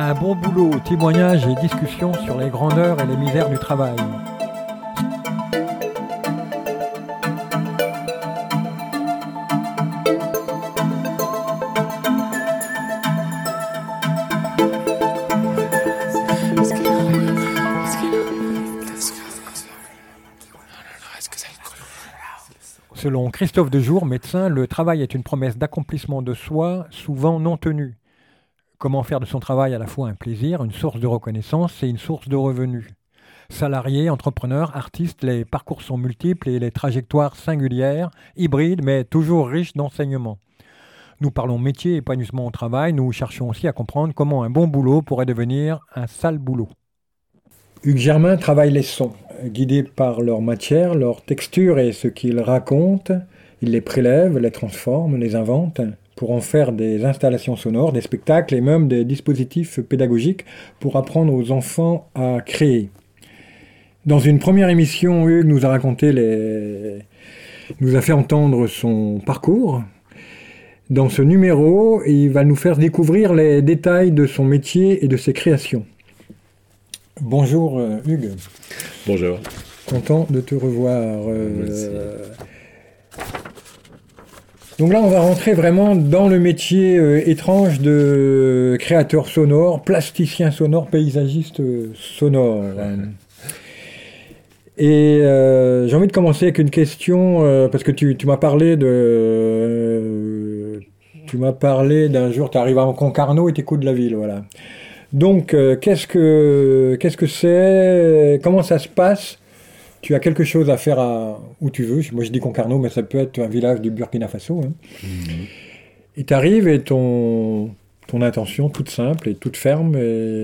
Un bon boulot, témoignages et discussions sur les grandeurs et les misères du travail. Selon Christophe Dejour, médecin, le travail est une promesse d'accomplissement de soi, souvent non tenue. Comment faire de son travail à la fois un plaisir, une source de reconnaissance et une source de revenus. Salariés, entrepreneurs, artistes, les parcours sont multiples et les trajectoires singulières, hybrides, mais toujours riches d'enseignements. Nous parlons métier et épanouissement au travail, nous cherchons aussi à comprendre comment un bon boulot pourrait devenir un sale boulot. Hugues Germain travaille les sons. Guidé par leur matière, leur texture et ce qu'ils racontent, il les prélève, les transforme, les invente pour en faire des installations sonores, des spectacles et même des dispositifs pédagogiques pour apprendre aux enfants à créer. Dans une première émission, Hugues nous a fait entendre son parcours. Dans ce numéro, il va nous faire découvrir les détails de son métier et de ses créations. Bonjour Hugues. Bonjour. Content de te revoir. Donc là, on va rentrer vraiment dans le métier étrange de créateur sonore, plasticien sonore, paysagiste sonore. Et j'ai envie de commencer avec une question, parce que tu m'as parlé d'un jour, tu arrives à Concarneau et t'écoutes de la ville, voilà. Donc, qu'est-ce que c'est? Comment ça se passe? Tu as quelque chose à faire où tu veux. Moi, je dis Concarneau, mais ça peut être un village du Burkina Faso. Hein. Et tu arrives et ton intention, toute simple et toute ferme,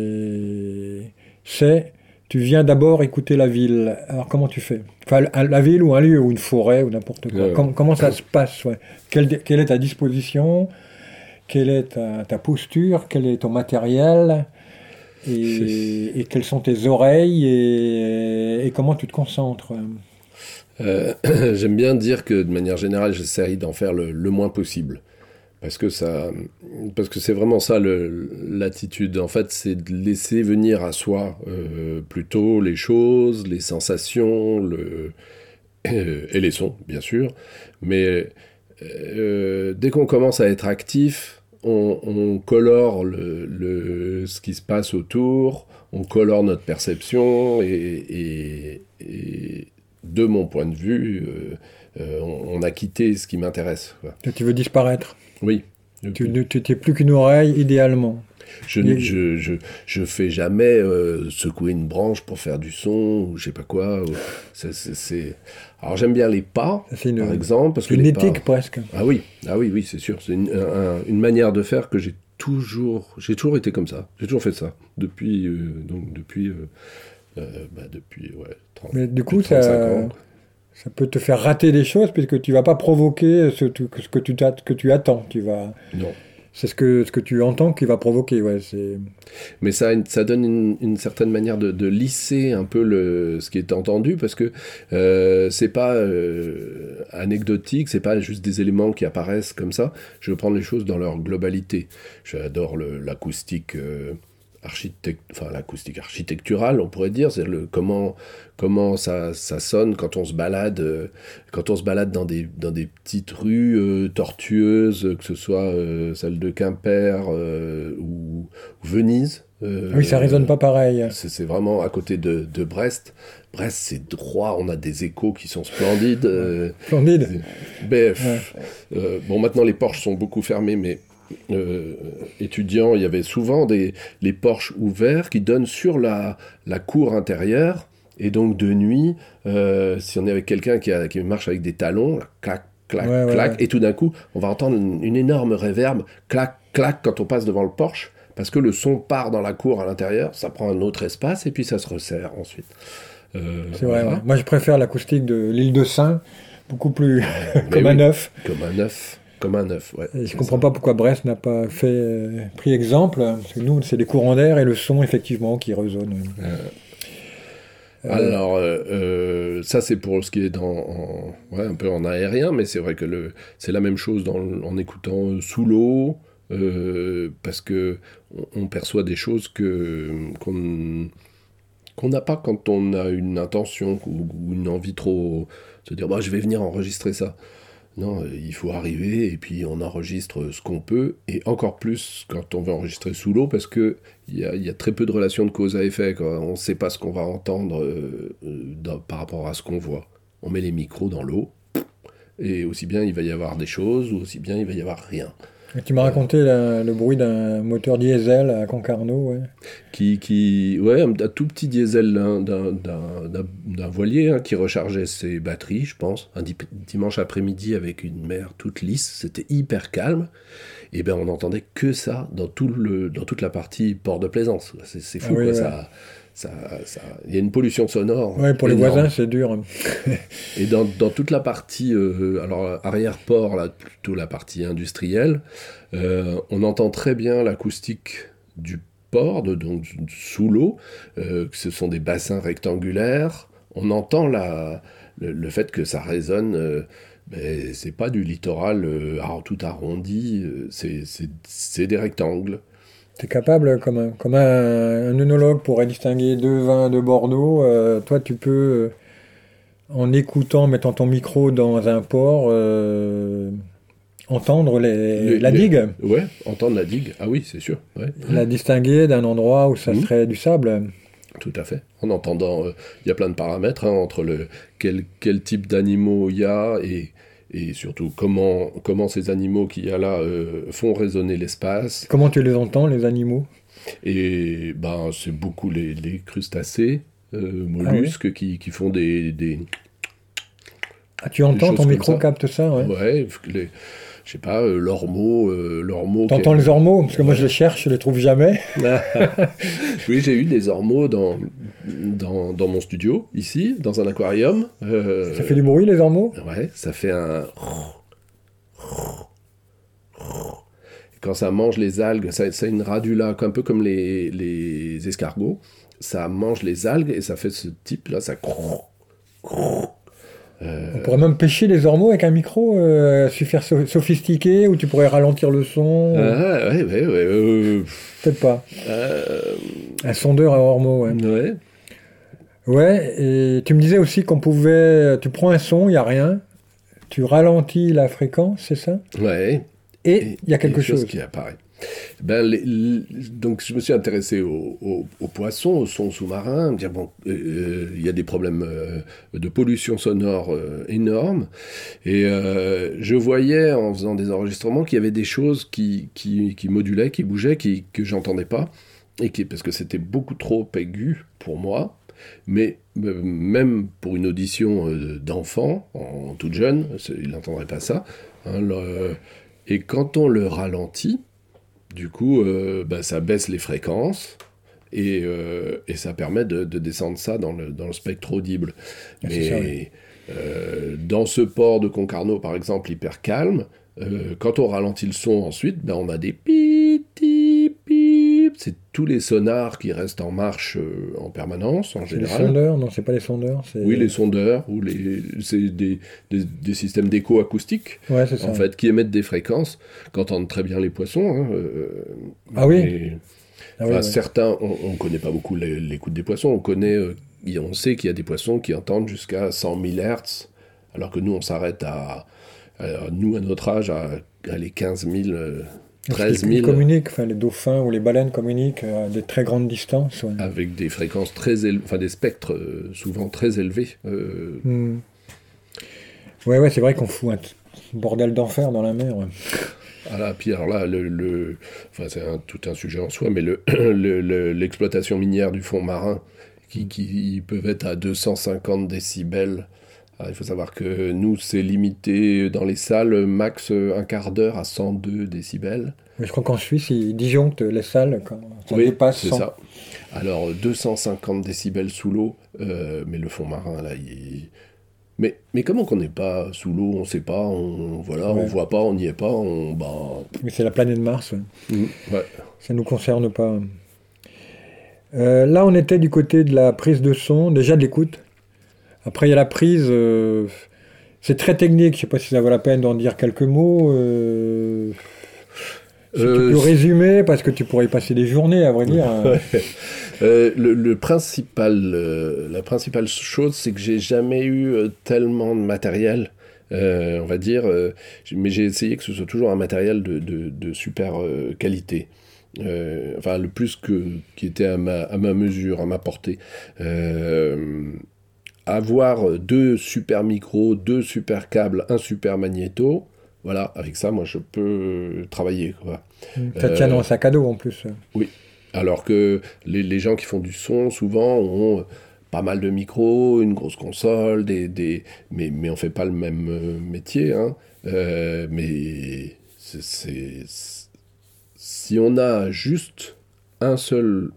c'est tu viens d'abord écouter la ville. Alors, comment tu fais? Enfin, la ville ou un lieu ou une forêt ou n'importe quoi. Comment ça se passe? Ouais. Quelle est ta disposition? Quelle est ta posture? Quel est ton matériel? Et quelles sont tes oreilles et comment tu te concentres? J'aime bien dire que de manière générale, j'essaye d'en faire le moins possible. Parce que c'est vraiment ça l'attitude. En fait, c'est de laisser venir à soi plutôt les choses, les sensations et les sons, bien sûr. Mais dès qu'on commence à être actif, on colore ce qui se passe autour, on colore notre perception et de mon point de vue, on a quitté ce qui m'intéresse. Quoi. Tu veux disparaître? Oui. Tu n'es plus qu'une oreille, idéalement. Je fais jamais secouer une branche pour faire du son ou je sais pas quoi. Alors j'aime bien les pas, par exemple, parce que une les éthique pas... presque. Ah oui, c'est sûr. C'est une manière de faire que j'ai toujours été comme ça. J'ai toujours fait ça depuis 30. Mais du coup, 35 ans. Ça peut te faire rater des choses puisque tu vas pas provoquer ce que tu attends. Non. C'est ce que tu entends qui va provoquer. Ouais, Mais ça donne une certaine manière de lisser un peu ce qui est entendu parce que c'est pas anecdotique, c'est pas juste des éléments qui apparaissent comme ça. Je veux prendre les choses dans leur globalité. J'adore l'acoustique. L'acoustique architecturale, on pourrait dire, c'est comment ça sonne quand on se balade dans des petites rues tortueuses, que ce soit celle de Quimper ou Venise. Oui, ça résonne pas pareil. C'est vraiment à côté de Brest. Brest, c'est droit, on a des échos qui sont splendides. Splendides. Bon, maintenant les porches sont beaucoup fermées, mais étudiant, il y avait souvent les porches ouverts qui donnent sur la cour intérieure. Et donc de nuit, si on est avec quelqu'un qui marche avec des talons, là, clac, clac, clac, et tout d'un coup, on va entendre une énorme réverbe, clac, clac, quand on passe devant le porche, parce que le son part dans la cour à l'intérieur, ça prend un autre espace, et puis ça se resserre ensuite. C'est vrai, ouais. Moi je préfère l'acoustique de l'île de Sein, beaucoup plus comme un œuf. Comme un œuf, ouais. Et je ne comprends pas pourquoi Brest n'a pas pris exemple, parce que nous, c'est des courants d'air et le son, effectivement, qui résonne. Alors, ça, c'est pour ce qui est un peu en aérien, mais c'est vrai que c'est la même chose en écoutant sous l'eau, parce que on perçoit des choses qu'on n'a pas quand on a une intention ou une envie trop... se dire, bah, je vais venir enregistrer ça. Non, il faut arriver et puis on enregistre ce qu'on peut, et encore plus quand on veut enregistrer sous l'eau, parce qu'il y a très peu de relations de cause à effet, quoi. On ne sait pas ce qu'on va entendre par rapport à ce qu'on voit. On met les micros dans l'eau, et aussi bien il va y avoir des choses, ou aussi bien il va y avoir rien. Et tu m'as raconté le bruit d'un moteur diesel à Concarneau, ouais. Ouais, un tout petit diesel d'un voilier, hein, qui rechargeait ses batteries, je pense, un dimanche après-midi avec une mer toute lisse, c'était hyper calme, et ben on n'entendait que ça dans toute la partie port de plaisance. C'est fou, Ah oui, quoi, ouais. il y a une pollution sonore. Ouais, pour les énorme. voisins, c'est dur. Et dans toute la partie, alors arrière-port, là, plutôt la partie industrielle, on entend très bien l'acoustique du port, donc sous l'eau, que ce sont des bassins rectangulaires. On entend le fait que ça résonne, ben, c'est pas du littoral tout arrondi, c'est des rectangles. Tu es capable, comme un œnologue pourrait distinguer deux vins de Bordeaux, toi tu peux, en écoutant, mettant ton micro dans un port, entendre la digue, Ouais, entendre la digue, ah oui, c'est sûr. Ouais. la distinguer d'un endroit où ça serait du sable. Tout à fait. En entendant, il y a plein de paramètres, hein, entre quel type d'animaux il y a, et surtout comment ces animaux qu'il y a là font résonner l'espace. Comment tu les entends, les animaux? Et ben, c'est beaucoup les crustacés, mollusques, qui font des Ah, tu entends, choses ton comme micro ça. capte ça, ouais. Ouais, je sais pas, l'ormeau. T'entends les ormeaux? Parce que moi je les cherche, je les trouve jamais. Oui, j'ai eu des ormeaux dans mon studio, ici, dans un aquarium. Ça fait du bruit, les ormeaux? Ouais, ça fait un... Quand ça mange les algues, ça a une radula, un peu comme les escargots. Ça mange les algues et ça fait ce type-là, ça... On pourrait même pêcher les ormeaux avec un micro super sophistiqué, où tu pourrais ralentir le son. Ouais. Peut-être pas. Euh, Un sondeur à ormeaux, ouais. ouais. Ouais, et tu me disais aussi qu'on pouvait... Tu prends un son, il n'y a rien. Tu ralentis la fréquence, c'est ça? Ouais. Et il y a quelque chose qui apparaît. Ben, donc je me suis intéressé aux poissons, aux sons sous-marins, me dire bon, il y a des problèmes de pollution sonore énormes, et je voyais en faisant des enregistrements qu'il y avait des choses qui modulaient, qui bougeaient, que j'entendais pas, parce que c'était beaucoup trop aigu pour moi. Mais même pour une audition d'enfant, en toute jeune, il n'entendrait pas ça. Hein, et quand on le ralentit, du coup, ça baisse les fréquences, et ça permet de descendre ça dans le spectre audible. Ah, Mais ça, oui. dans ce port de Concarneau, par exemple, hyper calme, quand on ralentit le son ensuite, on a des pip, pip, pip. C'est tous les sonars qui restent en marche en permanence, en C'est les général. sondeurs? Non, c'est pas les sondeurs. Oui, les sondeurs, c'est des systèmes d'écho acoustique, Ouais, c'est ça. en fait, qui émettent des fréquences, qu'entendent très bien les poissons. Hein, Ah oui? mais, Ah oui, ouais. certains, on ne connaît pas beaucoup l'écoute des poissons. On sait qu'il y a des poissons qui entendent jusqu'à 100 000 Hertz, alors que nous, on s'arrête nous, à notre âge, à les 15 000, 13 000. Ils communiquent, enfin, les dauphins ou les baleines communiquent à des très grandes distances. Ouais. Avec des fréquences très élevées, enfin des spectres souvent très élevés. Ouais, c'est vrai qu'on fout un bordel d'enfer dans la mer. Ouais. Voilà, puis alors là, c'est tout un sujet en soi, mais l'exploitation minière du fond marin, qui peuvent être à 250 décibels. Alors, il faut savoir que nous, c'est limité dans les salles, max un quart d'heure à 102 décibels. Mais je crois qu'en Suisse, ils disjonctent les salles quand ça Oui, dépasse c'est 100. ça. Alors, 250 décibels sous l'eau, mais le fond marin, là, Mais comment qu'on n'est pas sous l'eau, on ne sait pas, on voit pas, on n'y est pas, Mais c'est la planète Mars. Ouais. Ouais. Ça ne nous concerne pas. Là, on était du côté de la prise de son, déjà de l'écoute. Après, il y a la prise. C'est très technique. Je ne sais pas si ça vaut la peine d'en dire quelques mots. Si tu peux résumer, parce que tu pourrais y passer des journées, à vrai dire. La principale chose, c'est que j'ai jamais eu tellement de matériel, on va dire, mais j'ai essayé que ce soit toujours un matériel de super qualité. Enfin, le plus qui était à ma mesure, à ma portée. Avoir 2 super micros, 2 super câbles, un super magnéto, voilà, avec ça, moi, je peux travailler, quoi. Ça tient dans un sac à dos, en plus. Oui, alors que les gens qui font du son, souvent, ont pas mal de micros, une grosse console, mais on fait pas le même métier, hein. Mais si on a juste un seul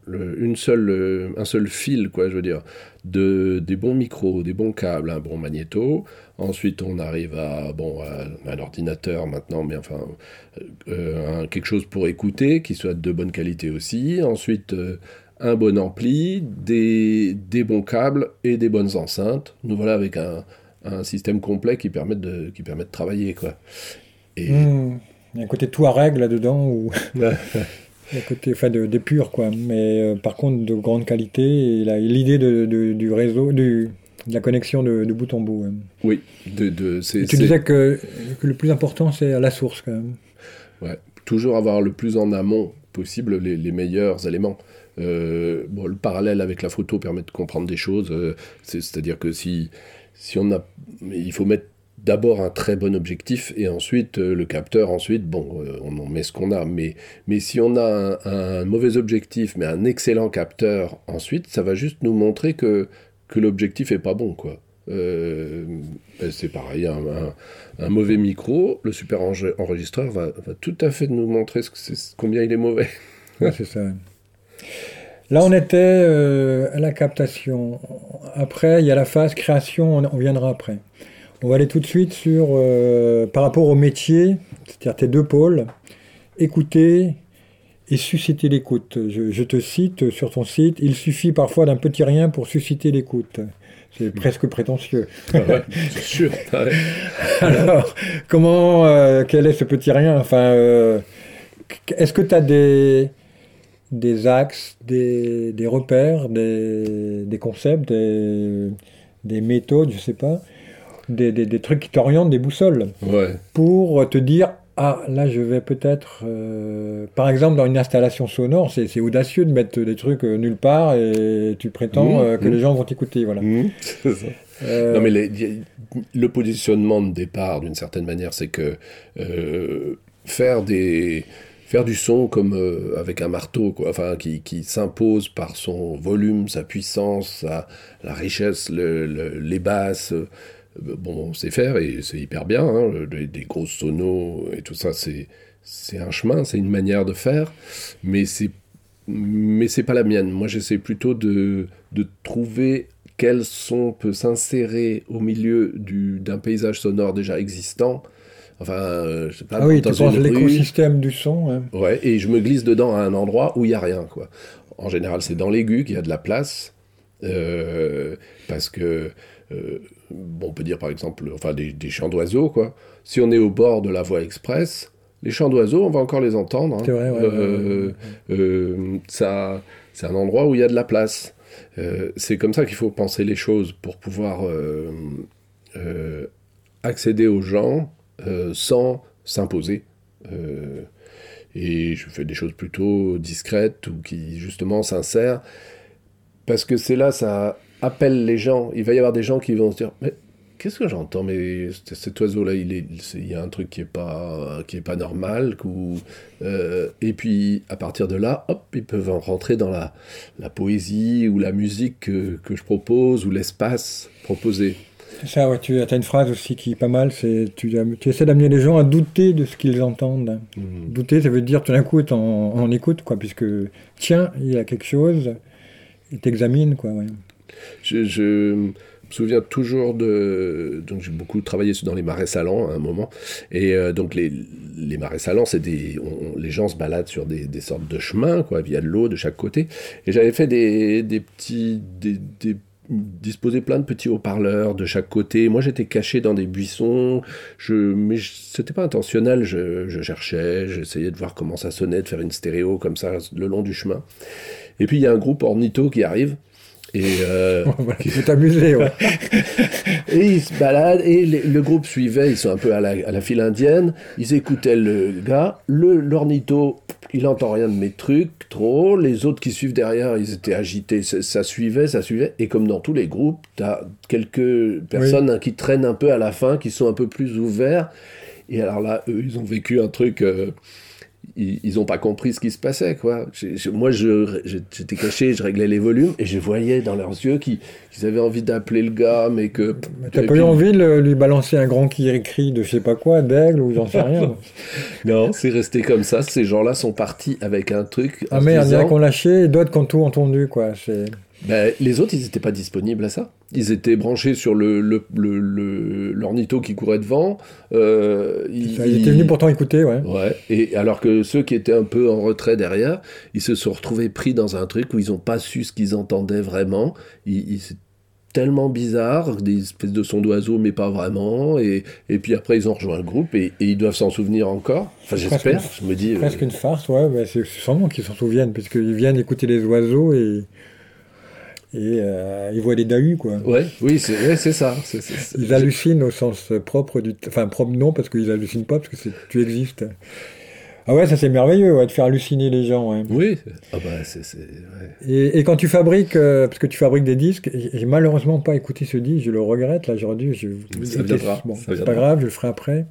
fil, quoi, je veux dire, des bons micros, des bons câbles, un bon magnéto. Ensuite, on arrive à un ordinateur maintenant, mais enfin, quelque chose pour écouter, qui soit de bonne qualité aussi. Ensuite, un bon ampli, des bons câbles et des bonnes enceintes. Nous voilà avec un système complet qui permet de travailler, quoi. Et... Il y a un côté Touareg là-dedans, ou... à côté, enfin, des purs, quoi. Mais par contre, de grande qualité, et l'idée du réseau, de la connexion de bout en bout. Oui. Tu disais que le plus important, c'est à la source, quand même. Ouais. Toujours avoir le plus en amont possible les meilleurs éléments. Le parallèle avec la photo permet de comprendre des choses. C'est-à-dire que si on a... Il faut mettre d'abord un très bon objectif et ensuite le capteur, on en met ce qu'on a. Mais si on a un mauvais objectif mais un excellent capteur, ensuite ça va juste nous montrer que l'objectif est pas bon, quoi. C'est pareil, un mauvais micro, le super enregistreur va tout à fait nous montrer combien il est mauvais. Ouais, c'est ça. Là, on était à la captation. Après, il y a la phase création, on viendra après. On va aller tout de suite sur, par rapport au métier, c'est-à-dire tes 2 pôles, écouter et susciter l'écoute. Je te cite sur ton site, il suffit parfois d'un petit rien pour susciter l'écoute. C'est presque prétentieux. Ouais, c'est sûr. Ouais. Alors, quel est ce petit rien? Enfin, est-ce que tu as des axes, des repères, des concepts, des méthodes, je sais pas, des trucs qui t'orientent, des boussoles, ouais, pour te dire, ah, là, je vais peut-être... par exemple, dans une installation sonore, c'est audacieux de mettre des trucs nulle part et tu prétends que les gens vont t'écouter, voilà. C'est ça. Non, mais le positionnement de départ, d'une certaine manière, c'est que faire du son comme avec un marteau, quoi, enfin, qui s'impose par son volume, sa puissance, la richesse, les basses... on sait faire et c'est hyper bien, hein, des grosses sonos et tout ça, c'est un chemin, c'est une manière de faire, mais c'est pas la mienne. Moi, j'essaie plutôt de trouver quel son peut s'insérer au milieu d'un paysage sonore déjà existant. Enfin, je sais pas. Ah oui, tu penses l'écosystème du son. Hein. Ouais, et je me glisse dedans à un endroit où il y a rien, quoi. En général, c'est dans l'aigu qu'il y a de la place, parce que on peut dire par exemple, enfin des chants d'oiseaux, quoi. Si on est au bord de la voie express, les chants d'oiseaux, on va encore les entendre. Hein. C'est vrai, ouais. Ça, c'est un endroit où il y a de la place. C'est comme ça qu'il faut penser les choses pour pouvoir accéder aux gens sans s'imposer. Et je fais des choses plutôt discrètes ou qui justement s'insèrent, parce que c'est là, ça appelle les gens. Il va y avoir des gens qui vont se dire, mais qu'est-ce que j'entends? Mais cet oiseau-là, il y a un truc qui est pas normal. Et puis, à partir de là, hop, ils peuvent en rentrer dans la poésie ou la musique que je propose, ou l'espace proposé. C'est ça, ouais, tu as une phrase aussi qui est pas mal, c'est tu essaies d'amener les gens à douter de ce qu'ils entendent. Douter, ça veut dire tout d'un coup être en écoute, quoi, puisque, tiens, il y a quelque chose, il t'examine, quoi, ouais. Je me souviens toujours donc j'ai beaucoup travaillé dans les marais salants à un moment, et donc les marais salants, c'est les gens se baladent sur des sortes de chemins, quoi, via de l'eau de chaque côté, et j'avais fait des petits disposaient plein de petits haut-parleurs de chaque côté. Moi, j'étais caché dans des buissons, mais c'était pas intentionnel. Je cherchais, j'essayais de voir comment ça sonnait, de faire une stéréo comme ça le long du chemin. Et puis, il y a un groupe ornitho qui arrive. Et qui peut t'amuser, ouais. Et ils se baladent, et le groupe suivait, ils sont un peu à la file indienne, ils écoutaient le gars, l'ornitho, il entend rien de mes trucs, trop, les autres qui suivent derrière, ils étaient agités, ça suivait, et comme dans tous les groupes, t'as quelques personnes qui traînent un peu à la fin, qui sont un peu plus ouverts, et alors là, eux, ils ont vécu un truc... ils n'ont pas compris ce qui se passait, quoi. Moi, j'étais caché, je réglais les volumes, et je voyais dans leurs yeux qu'ils avaient envie d'appeler le gars, mais que... T'as pas eu envie de lui balancer un grand cri de je sais pas quoi, d'aigle, ou j'en sais rien. Non, c'est resté comme ça. Ces gens-là sont partis avec un truc... Ah merde, il y en a qui ont lâché, et d'autres qui ont tout entendu, quoi. Les autres, ils n'étaient pas disponibles à ça. Ils étaient branchés sur l'ornitho qui courait devant. Ils étaient venus pourtant écouter, ouais. Ouais. Et alors que ceux qui étaient un peu en retrait derrière, ils se sont retrouvés pris dans un truc où ils n'ont pas su ce qu'ils entendaient vraiment. C'est tellement bizarre, des espèces de sons d'oiseaux, mais pas vraiment. Et puis après, ils ont rejoint le groupe et ils doivent s'en souvenir encore. Enfin, j'espère. Je me dis. Presque une farce, ouais. Mais c'est sûrement qu'ils s'en souviennent, puisqu'ils viennent écouter les oiseaux et ils voient des dahus, quoi. Oui, c'est ça. Ils hallucinent au sens propre enfin, propre non, parce qu'ils hallucinent pas, parce que tu existes. Ah ouais, ça c'est merveilleux, ouais, de faire halluciner les gens. Ouais. Oui. Ah bah, ouais. Et quand tu fabriques, parce que tu fabriques des disques, j'ai malheureusement pas écouté ce disque, je le regrette, là, aujourd'hui. Ça viendra. Bon, c'est pas grave, je le ferai après.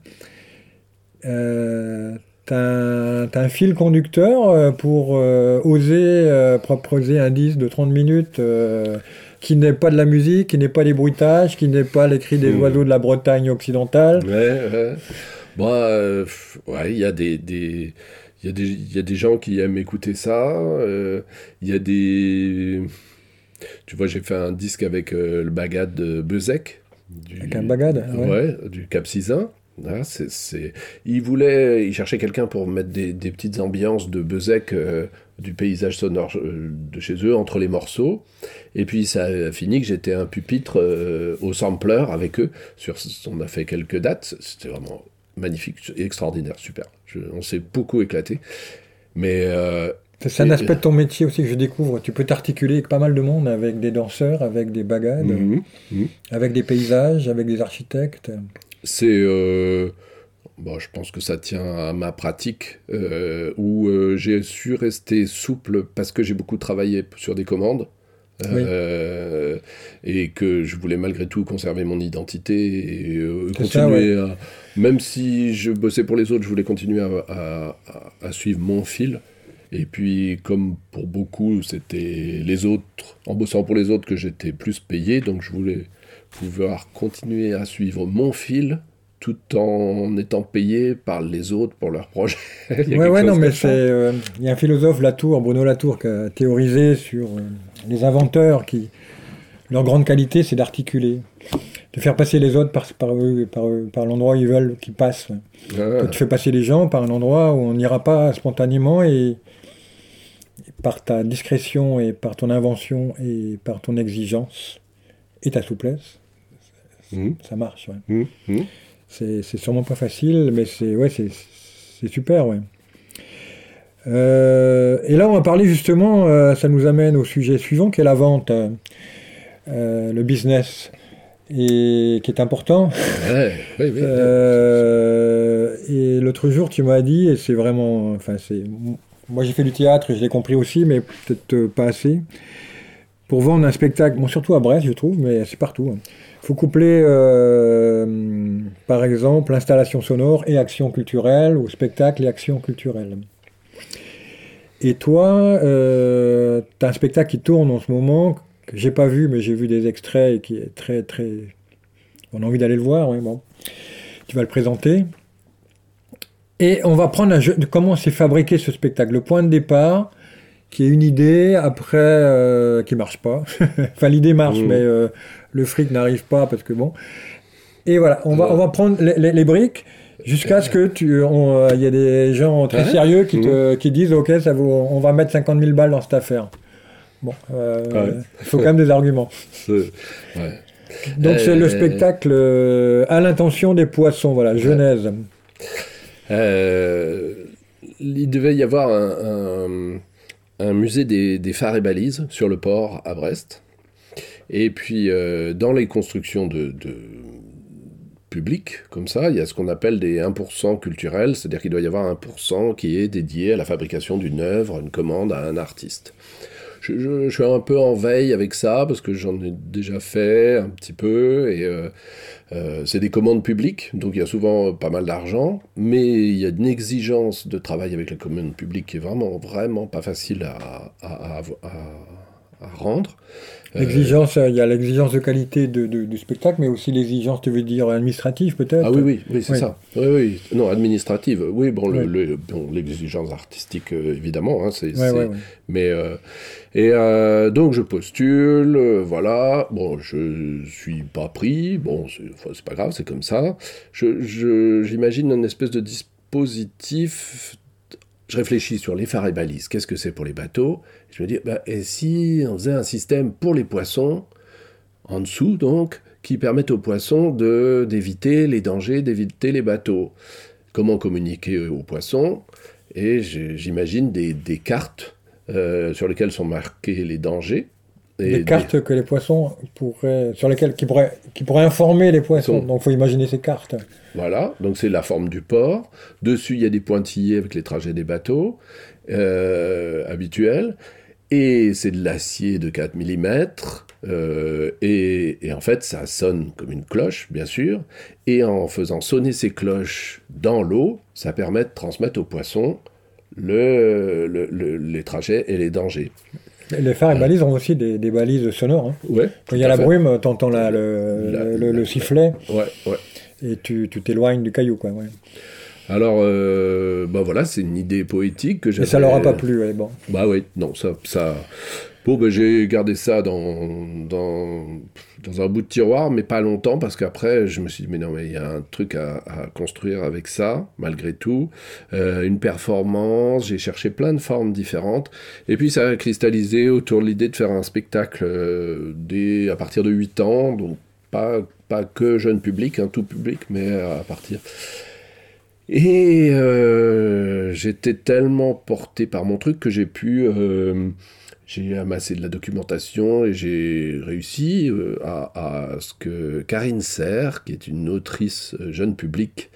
T'as un fil conducteur pour oser proposer un disque de 30 minutes qui n'est pas de la musique, qui n'est pas des bruitages, qui n'est pas les cris des oiseaux de la Bretagne occidentale. Ouais. Bon, il y a des gens qui aiment écouter ça. Il y a des... Tu vois, j'ai fait un disque avec le bagad de Bezek. Avec un bagad, ouais. Du Cap-Sizun. Là, il cherchait quelqu'un pour mettre des petites ambiances de Bezek, du paysage sonore de chez eux, entre les morceaux. Et puis ça a fini que j'étais un pupitre au sampler avec eux. On a fait quelques dates, c'était vraiment magnifique, extraordinaire, super. On s'est beaucoup éclaté. Mais... c'est un aspect de ton métier aussi que je découvre. Tu peux t'articuler avec pas mal de monde, avec des danseurs, avec des bagades, avec des paysages, avec des architectes. C'est... je pense que ça tient à ma pratique, où j'ai su rester souple parce que j'ai beaucoup travaillé sur des commandes, et que je voulais malgré tout conserver mon identité et continuer à... Même si je bossais pour les autres, je voulais continuer à suivre mon fil. Et puis, comme pour beaucoup, c'était les autres, en bossant pour les autres, que j'étais plus payé, donc je voulais pouvoir continuer à suivre mon fil tout en étant payé par les autres pour leurs projets. Il y a Oui. Et l'autre jour, tu m'as dit, et c'est vraiment... Moi, j'ai fait du théâtre, et je l'ai compris aussi, mais peut-être pas assez. Pour vendre un spectacle, surtout à Brest, je trouve, mais c'est partout. Il faut coupler, par exemple, l'installation sonore et action culturelle, ou spectacle et action culturelle. Et toi, tu as un spectacle qui tourne en ce moment, que j'ai pas vu, mais j'ai vu des extraits, et qui est très, très... On a envie d'aller le voir, bon. Tu vas le présenter. Et on va prendre un jeu de comment s'est fabriqué ce spectacle. Le point de départ, qui est une idée, après, qui marche pas. Enfin, l'idée marche, mais le fric n'arrive pas, parce que bon... Et voilà, on va prendre les briques, jusqu'à ce que il y a des gens très sérieux qui disent « Ok, on va mettre 50 000 balles dans cette affaire ». Bon, il faut quand même des arguments. Ouais. Donc c'est le spectacle à l'intention des poissons, voilà, Genèse. Il devait y avoir un musée des phares et balises sur le port à Brest. Et puis dans les constructions de publiques, comme ça, il y a ce qu'on appelle des 1% culturels, c'est-à-dire qu'il doit y avoir 1% qui est dédié à la fabrication d'une œuvre, une commande à un artiste. Je suis un peu en veille avec ça, parce que j'en ai déjà fait un petit peu, et c'est des commandes publiques, donc il y a souvent pas mal d'argent, mais il y a une exigence de travail avec la commande publique qui est vraiment pas facile à rendre. L'exigence, il y a l'exigence de qualité du spectacle, mais aussi l'exigence, tu veux dire, administrative peut-être? Ah oui, c'est ça. Oui. Non, administrative. Oui, bon, Oui. l'exigence artistique, évidemment. Hein, Ouais. Mais donc je postule, voilà. Bon, je suis pas pris. Bon, c'est pas grave, c'est comme ça. J'imagine une espèce de dispositif. Je réfléchis sur les phares et balises. Qu'est-ce que c'est pour les bateaux? Je me dis, et si on faisait un système pour les poissons, en dessous donc, qui permette aux poissons d'éviter les dangers, d'éviter les bateaux? Comment communiquer aux poissons? Et j'imagine des cartes sur lesquelles sont marqués les dangers. Des cartes que les poissons qui pourraient informer les poissons. Donc il faut imaginer ces cartes. Voilà, donc c'est la forme du port. Dessus, il y a des pointillés avec les trajets des bateaux habituels. Et c'est de l'acier de 4 mm. Et en fait, ça sonne comme une cloche, bien sûr. Et en faisant sonner ces cloches dans l'eau, ça permet de transmettre aux poissons les trajets et les dangers. Les phares et balises ont aussi des balises sonores. Hein. Ouais, quand il y a la brume, tu entends le sifflet. Ouais. Et tu t'éloignes du caillou, quoi. Ouais. Alors, voilà, c'est une idée poétique que j'avais... Et ça leur a pas plu, ouais, bon. Bah oui, non, ça... Bon, j'ai gardé ça dans un bout de tiroir, mais pas longtemps, parce qu'après, je me suis dit, mais non, mais il y a un truc à construire avec ça, malgré tout. Une performance, j'ai cherché plein de formes différentes. Et puis, ça a cristallisé autour de l'idée de faire un spectacle à partir de 8 ans, donc pas que jeune public, tout public, mais à partir... Et j'étais tellement porté par mon truc que j'ai amassé de la documentation et j'ai réussi à ce que Karine Serre, qui est une autrice jeune public,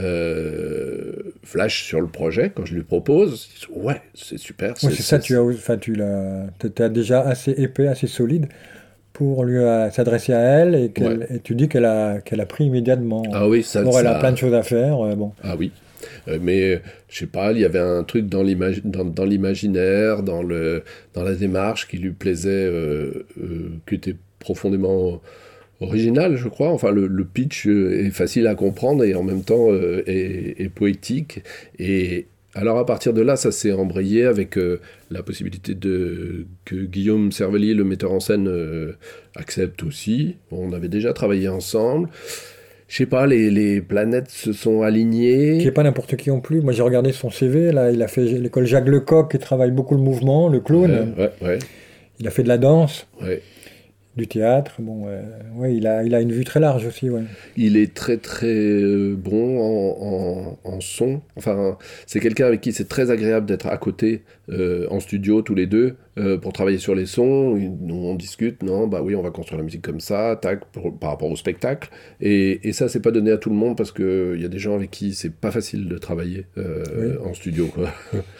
flash sur le projet quand je lui propose. Ouais, c'est super. Oui, c'est ça, tu as déjà assez épais, assez solide pour lui s'adresser à elle et tu dis qu'elle a pris immédiatement. Ah oui, ça. Elle a plein de choses à faire. Bon. Ah oui. Mais je sais pas, il y avait un truc dans l'imaginaire, dans la démarche qui lui plaisait, qui était profondément original, je crois. Enfin, le pitch est facile à comprendre et en même temps est poétique. Et alors à partir de là, ça s'est embrayé avec la possibilité que Guillaume Cervellier, le metteur en scène, accepte aussi. On avait déjà travaillé ensemble. Je sais pas, les planètes se sont alignées. Qui n'est pas n'importe qui non plus. Moi, j'ai regardé son CV. Là, il a fait l'école Jacques Lecoq, qui travaille beaucoup le mouvement, le clown. Ouais. Il a fait de la danse, du théâtre. Bon, il a une vue très large aussi. Ouais. Il est très très bon en son. Enfin, c'est quelqu'un avec qui c'est très agréable d'être à côté en studio tous les deux pour travailler sur les sons. On discute, non, bah oui, on va construire la musique comme ça, tac, par rapport au spectacle. Et ça, c'est pas donné à tout le monde parce que y a des gens avec qui c'est pas facile de travailler en studio, quoi.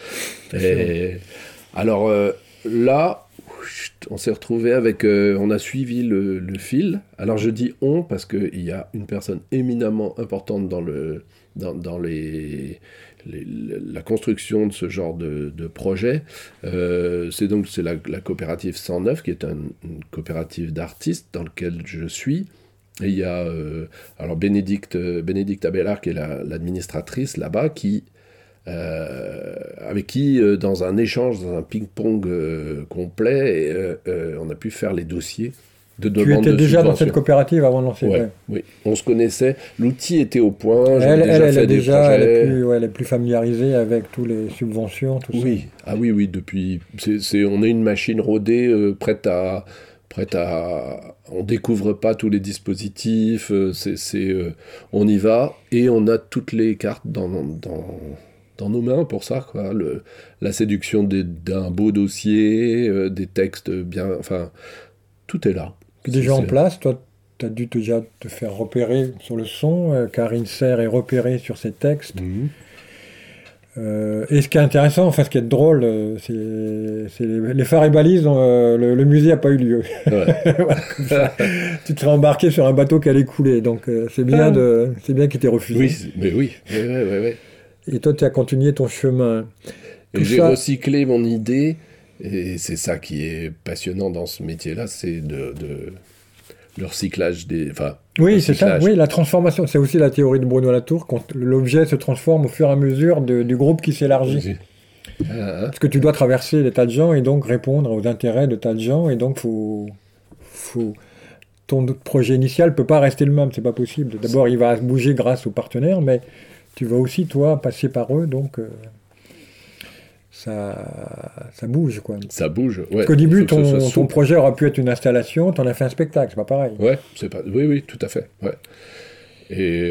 Alors là. On s'est retrouvé avec... on a suivi le fil. Alors je dis on parce qu'il y a une personne éminemment importante dans la construction de ce genre de projet. C'est la coopérative 109 qui est une coopérative d'artistes dans laquelle je suis. Et il y a alors Bénédicte Abélard qui est l'administratrice là-bas avec qui, dans un échange, dans un ping-pong complet, on a pu faire les dossiers de Tu demande étais de déjà dans subvention. cette coopérative avant de lancer. Ouais, Ouais. oui, on se connaissait, l'outil était au point, j'avais Elle, déjà elle, elle fait est des déjà, projets. elle est plus familiarisée avec tous les subventions, tout ça. Oui, ah oui, oui, depuis, on est une machine rodée, on découvre pas tous les dispositifs, on y va et on a toutes les cartes dans nos mains pour ça, quoi. La séduction d'un beau dossier, des textes bien, enfin, tout est là. Puis déjà en place, toi, tu as dû déjà te faire repérer sur le son. Karine Serre est repérée sur ses textes. Mhm. Et ce qui est intéressant, enfin ce qui est drôle, c'est les phares et balises, le musée n'a pas eu lieu. Ouais. Voilà, comme ça. Tu te serais embarqué sur un bateau qui allait couler, donc c'est bien qu'il t'ait refusé. Oui, mais oui, ouais. Et toi, tu as continué ton chemin. Et Tout j'ai ça- recyclé mon idée, et c'est ça qui est passionnant dans ce métier-là, c'est le recyclage des... Enfin, Oui, c'est ça. recyclage. Oui, la transformation, c'est aussi la théorie de Bruno Latour, quand l'objet se transforme au fur et à mesure du groupe qui s'élargit. Ah, Parce que tu dois traverser des tas de gens et donc répondre aux intérêts de tas de gens, et donc ton projet initial peut pas rester le même, c'est pas possible. D'abord, il va bouger grâce aux partenaires, mais tu vas aussi, toi, passer par eux, donc ça bouge, quoi. ça bouge, ouais. Parce qu'au début, Il faut que ce soit ton souple. projet aura pu être une installation, t'en as fait un spectacle, c'est pas pareil. Ouais, oui, tout à fait, ouais. Et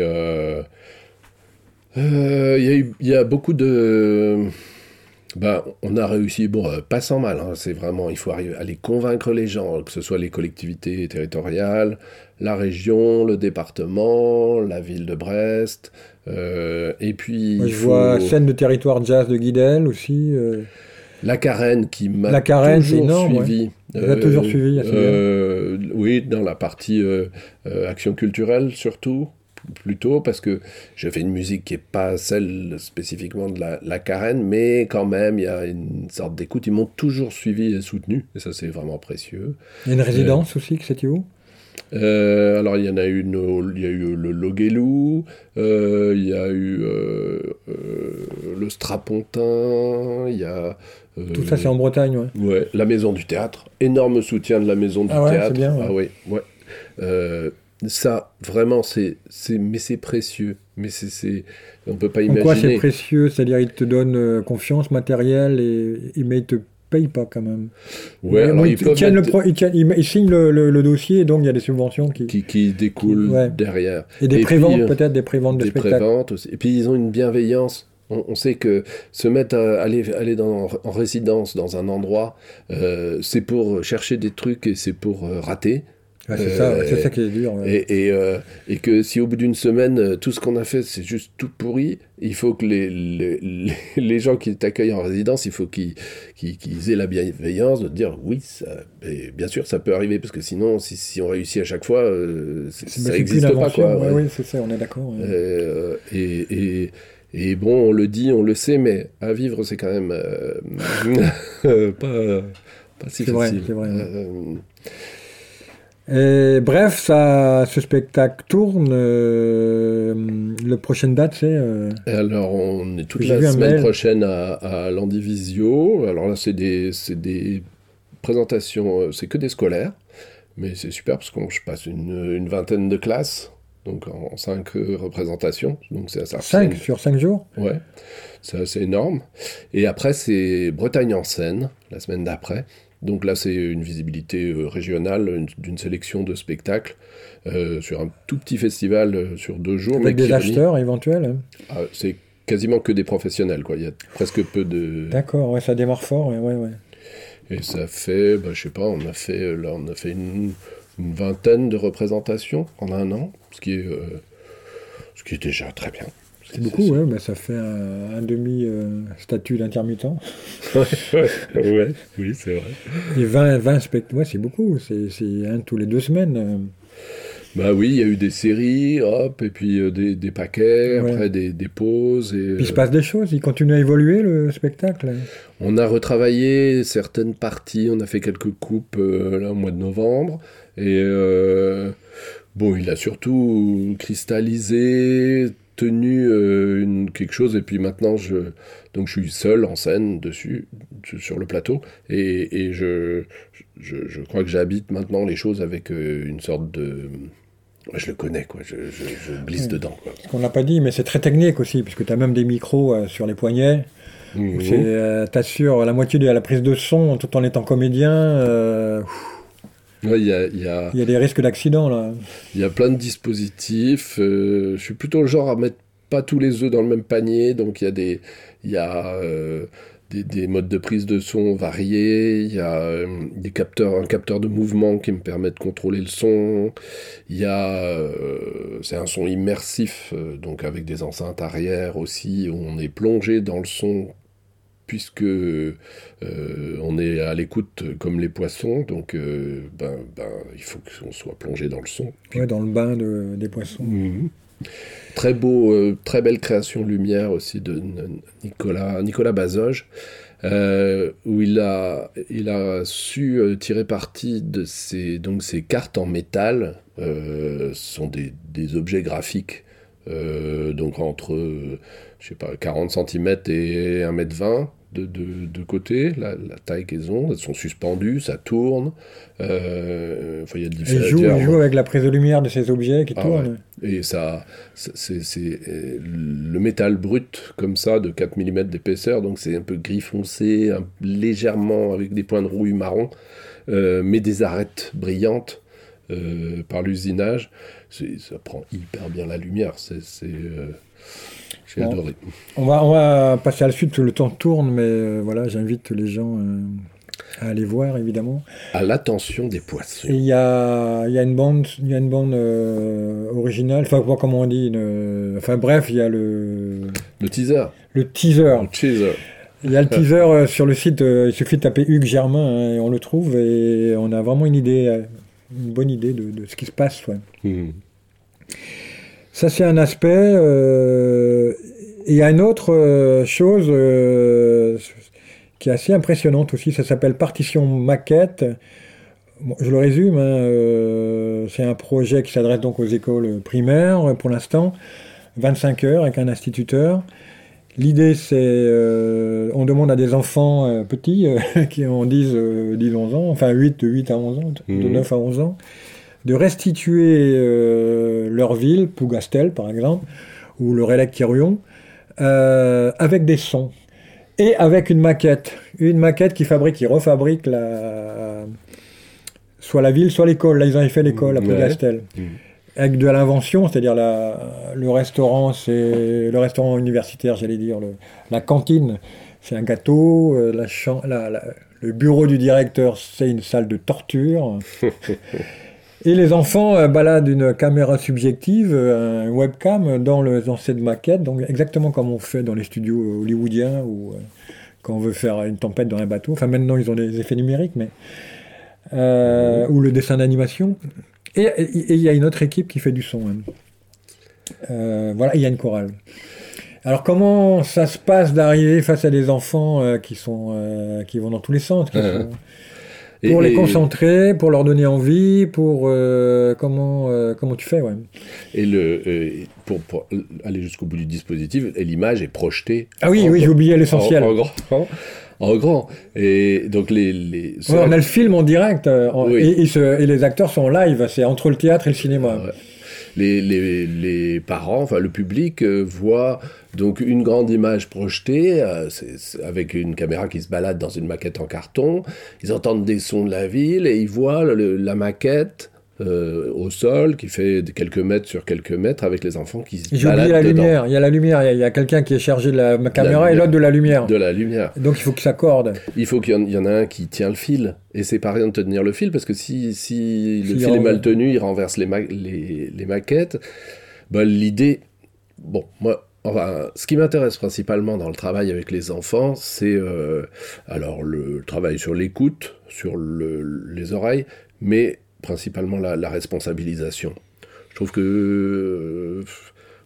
il y a beaucoup de... Ben, on a réussi, bon, pas sans mal, hein, c'est vraiment, il faut aller convaincre les gens, que ce soit les collectivités territoriales, la région, le département, la ville de Brest, et puis Moi, il je vois faut scène de territoire jazz de Guidel aussi. la Carène qui m'a La Carène, c'est toujours énorme, suivi. Elle a toujours suivi, assez bien. Oui, dans la partie action culturelle surtout, plutôt, parce que je fais une musique qui n'est pas celle spécifiquement de la Carène, mais quand même, il y a une sorte d'écoute. Ils m'ont toujours suivi et soutenu, et ça, c'est vraiment précieux. Il y a une résidence aussi, que c'était où? Alors, il y en a une, il y a eu le Loguelou, il y a eu le Strapontin, il y a... Tout ça, c'est en Bretagne, ouais. Ouais, la Maison du Théâtre. Énorme soutien de la Maison du Ah ouais, Théâtre. c'est bien, ouais. Ah oui, ouais. Ça, vraiment, mais c'est précieux. Mais on peut pas En quoi c'est imaginer. précieux? C'est-à-dire, ils te donnent confiance matérielle, mais ils te payent pas quand même. Ouais, Mais alors bon, ils peuvent ils signent le dossier, et donc il y a des subventions qui découlent Ouais. derrière. Et des Et préventes, puis, peut-être, des préventes de des spectacles. préventes aussi. Et puis ils ont une bienveillance. On sait que se mettre à aller en résidence dans un endroit, c'est pour chercher des trucs et c'est pour rater. Ouais, c'est ça qui est dur. Ouais. Et que si au bout d'une semaine, tout ce qu'on a fait, c'est juste tout pourri, il faut que les gens qui t'accueillent en résidence, il faut qu'ils aient la bienveillance de te dire oui, et bien sûr, ça peut arriver, parce que sinon, si on réussit à chaque fois, ça C'est plus n'existe une pas, invention, quoi. ouais, Ouais. oui, c'est ça, on est d'accord. Ouais. Et bon, on le dit, on le sait, mais à vivre, c'est quand même pas si C'est vrai, facile. c'est vrai, ouais. Et bref, ce spectacle tourne. La prochaine date, c'est. Et alors, on est toute J'ai la vu un semaine mail. prochaine à l'Andivisio. Alors là, c'est des présentations, c'est que des scolaires, mais c'est super parce que je passe une vingtaine de classes, donc en 5 représentations. Donc c'est assez 5 sur 5 jours? Ouais, c'est assez énorme. Et après, c'est Bretagne en scène, la semaine d'après. Donc là, c'est une visibilité régionale d'une sélection de spectacles sur un tout petit festival sur 2 jours. Avec mais qui des réunit- acheteurs éventuels, hein. Ah, c'est quasiment que des professionnels, quoi. Il y a presque peu de... D'accord, ouais, ça démarre fort. Ouais. Et ça fait, je sais pas, on a fait une vingtaine de représentations en un an, ce qui est déjà très bien. C'est beaucoup, ouais, mais ça fait un demi-statut d'intermittent. Ouais, oui, c'est vrai. Et 20 spectacles, ouais, c'est beaucoup. C'est un tous les 2 semaines. Bah oui, il y a eu des séries, hop, et puis des paquets, Ouais. après des pauses. Et, Puis il se passe des choses, il continue à évoluer le spectacle. on a retravaillé certaines parties, on a fait quelques coupes là, au mois de novembre. Et bon, il a surtout cristallisé tenu quelque chose, et puis maintenant donc je suis seul en scène dessus, sur le plateau, et je crois que j'habite maintenant les choses avec une sorte de... Je le connais, quoi. Je glisse dedans, quoi. Ce qu'on n'a pas dit, mais c'est très technique aussi, puisque tu as même des micros sur les poignets. T'assures la moitié de la prise de son tout en étant comédien. Ouais, il y a des risques d'accident, là. Il y a plein de dispositifs. Je suis plutôt le genre à mettre pas tous les œufs dans le même panier, donc il y a des modes de prise de son variés, il y a un capteur de mouvement qui me permet de contrôler le son, il y a c'est un son immersif, donc avec des enceintes arrière aussi, où on est plongé dans le son, puisque on est à l'écoute comme les poissons, donc il faut qu'on soit plongé dans le son. Ouais, dans le bain des poissons. Mmh. Très beau, très belle création lumière aussi de Nicolas Bazoge, où il a su tirer parti de ces cartes en métal. Ce sont des objets graphiques, donc entre je sais pas, 40 cm et 1,20 m de côté, la taille qu'elles ont. Elles sont suspendues, ça tourne. Il y a il joue avec la prise de lumière de ces objets qui tournent. Ouais. Et ça, c'est le métal brut, comme ça, de 4 mm d'épaisseur, donc c'est un peu gris foncé, légèrement avec des points de rouille marron, mais des arêtes brillantes par l'usinage. Ça prend hyper bien la lumière. J'ai adoré. On va passer à la suite, le temps tourne, mais voilà, j'invite les gens à aller voir, évidemment. À l'attention des poissons. Et il y a une bande originale, enfin, comment on dit, enfin bref, il y a le teaser. Le teaser. Il y a le teaser sur le site, il suffit de taper Hugues Germain, et on le trouve, et on a vraiment une bonne idée de ce qui se passe. Ouais. Ça, c'est un aspect. Et il y a une autre chose qui est assez impressionnante aussi, ça s'appelle Partition Maquette. Bon, je le résume, c'est un projet qui s'adresse donc aux écoles primaires pour l'instant, 25 heures avec un instituteur. L'idée, c'est, on demande à des enfants petits qui ont 10-11 ans, enfin 8 à 11 ans, de 9 à 11 ans, de restituer leur ville, Plougastel par exemple, ou le Relecq-Kerhuon, avec des sons. Et avec une maquette qui refabrique soit la ville, soit l'école. Là, ils avaient fait l'école à Plougastel. Avec de l'invention, c'est-à-dire le restaurant, c'est le restaurant universitaire, j'allais dire, la cantine, c'est un gâteau, le bureau du directeur, c'est une salle de torture. Et les enfants baladent une caméra subjective, un webcam, dans cette maquette, donc exactement comme on fait dans les studios hollywoodiens, ou quand on veut faire une tempête dans un bateau. Enfin, maintenant, ils ont des effets numériques, mais ou le dessin d'animation. Et il y a une autre équipe qui fait du son. Voilà, il y a une chorale. Alors, comment ça se passe d'arriver face à des enfants qui vont dans tous les sens, pour les concentrer, pour leur donner envie, comment tu fais, ouais. Et pour aller jusqu'au bout du dispositif, l'image est projetée. Ah oui, j'ai oublié l'essentiel. En grand. Et donc on a le film en direct, et les acteurs sont en live, c'est entre le théâtre et le cinéma. Ouais. Les parents, enfin le public, voit donc une grande image projetée, avec une caméra qui se balade dans une maquette en carton. Ils entendent des sons de la ville et ils voient la maquette au sol qui fait quelques mètres sur quelques mètres avec les enfants qui se baladent dedans. Lumière. Il y a la lumière. Il y a quelqu'un qui est chargé de la caméra et l'autre de la lumière. De la lumière. Donc il faut que ça corde. Il faut qu'il y en a un qui tient le fil. Et c'est pas rien de tenir le fil parce que si le fil est mal tenu, il renverse les maquettes. L'idée, ce qui m'intéresse principalement dans le travail avec les enfants, c'est alors le travail sur l'écoute, sur les oreilles, mais principalement la responsabilisation. Je trouve que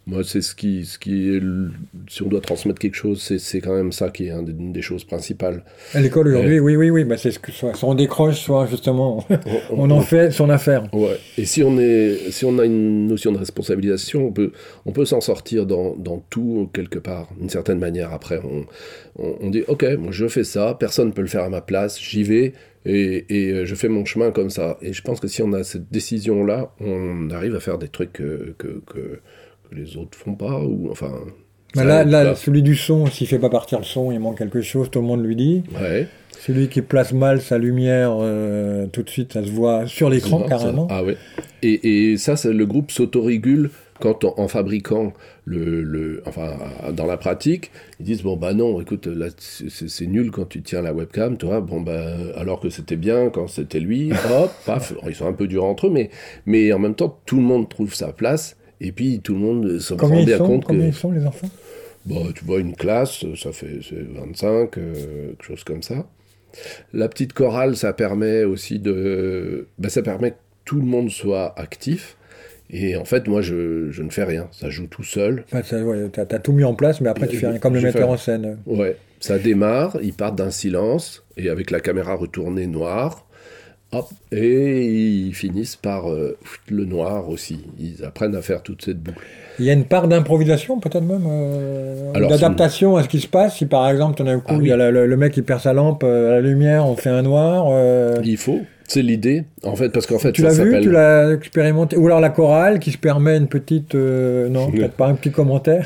Moi, c'est ce qui est, si on doit transmettre quelque chose, c'est quand même ça qui est une des choses principales. À l'école aujourd'hui, oui. Bah, c'est ce que soit on décroche, soit justement on en fait son affaire. Ouais. Et si on a une notion de responsabilisation, on peut s'en sortir dans tout quelque part, d'une certaine manière. Après, on dit, ok, moi je fais ça, personne ne peut le faire à ma place, j'y vais. Et je fais mon chemin comme ça. Et je pense que si on a cette décision-là, on arrive à faire des trucs que les autres font pas, ou enfin... Mais là, celui du son, s'il fait pas partir le son, il manque quelque chose, tout le monde lui dit. Ouais. Celui qui place mal sa lumière, tout de suite, ça se voit sur l'écran, carrément. Ah ouais. Et ça, le groupe s'autorégule quand en fabriquant enfin, dans la pratique, ils disent, bon, bah non, écoute, là, c'est nul quand tu tiens la webcam, toi, bon, bah, alors que c'était bien quand c'était lui, hop, paf, ils sont un peu durs entre eux, mais en même temps, tout le monde trouve sa place, et puis tout le monde se rend bien compte que... Combien ils sont, les enfants? Bon, tu vois, une classe, c'est 25, quelque chose comme ça. La petite chorale, ça permet aussi ça permet que tout le monde soit actif. Et en fait, moi, je ne fais rien. Ça joue tout seul. Enfin, t'as tout mis en place, mais après, tu fais rien, comme le metteur en scène. Ouais. Ça démarre, ils partent d'un silence, et avec la caméra retournée noire, hop, et ils finissent par le noir aussi. Ils apprennent à faire toute cette boucle. Il y a une part d'improvisation, peut-être même, d'adaptation à ce qui se passe. Si par exemple, tout d'un coup, il y a le mec qui perd sa lampe à la lumière, on fait un noir. Il faut. C'est l'idée, en fait, parce qu'en fait, tu l'as vu, tu l'as expérimenté, ou alors la chorale qui se permet une petite, non, peut-être pas un petit commentaire.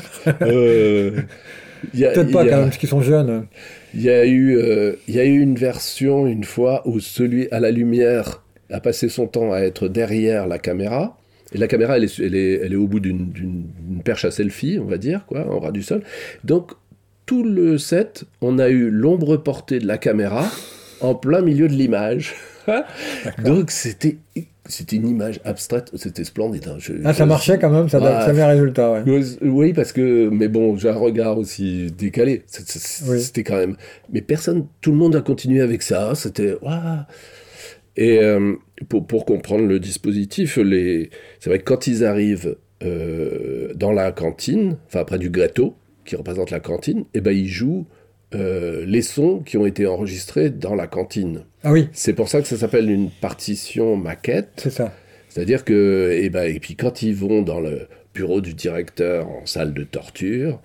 Peut-être pas quand même, parce qu'ils sont jeunes. Il y a eu une version une fois où celui à la lumière a passé son temps à être derrière la caméra. Et la caméra, elle est au bout d'une perche à selfie, on va dire, quoi, en ras du sol. Donc, tout le set, on a eu l'ombre portée de la caméra en plein milieu de l'image. Donc, c'était une image abstraite, c'était splendide. Hein. Ça marchait quand même, ça avait un résultat. Ouais. Oui, parce que, mais bon, j'ai un regard aussi décalé. C'était quand même. Mais tout le monde a continué avec ça. C'était. Waouh. Et pour comprendre le dispositif, c'est vrai que quand ils arrivent dans la cantine, enfin près du gâteau qui représente la cantine, et ben ils jouent les sons qui ont été enregistrés dans la cantine. Ah oui. C'est pour ça que ça s'appelle une partition maquette. C'est ça. C'est-à-dire que, et puis quand ils vont dans le bureau du directeur en salle de torture,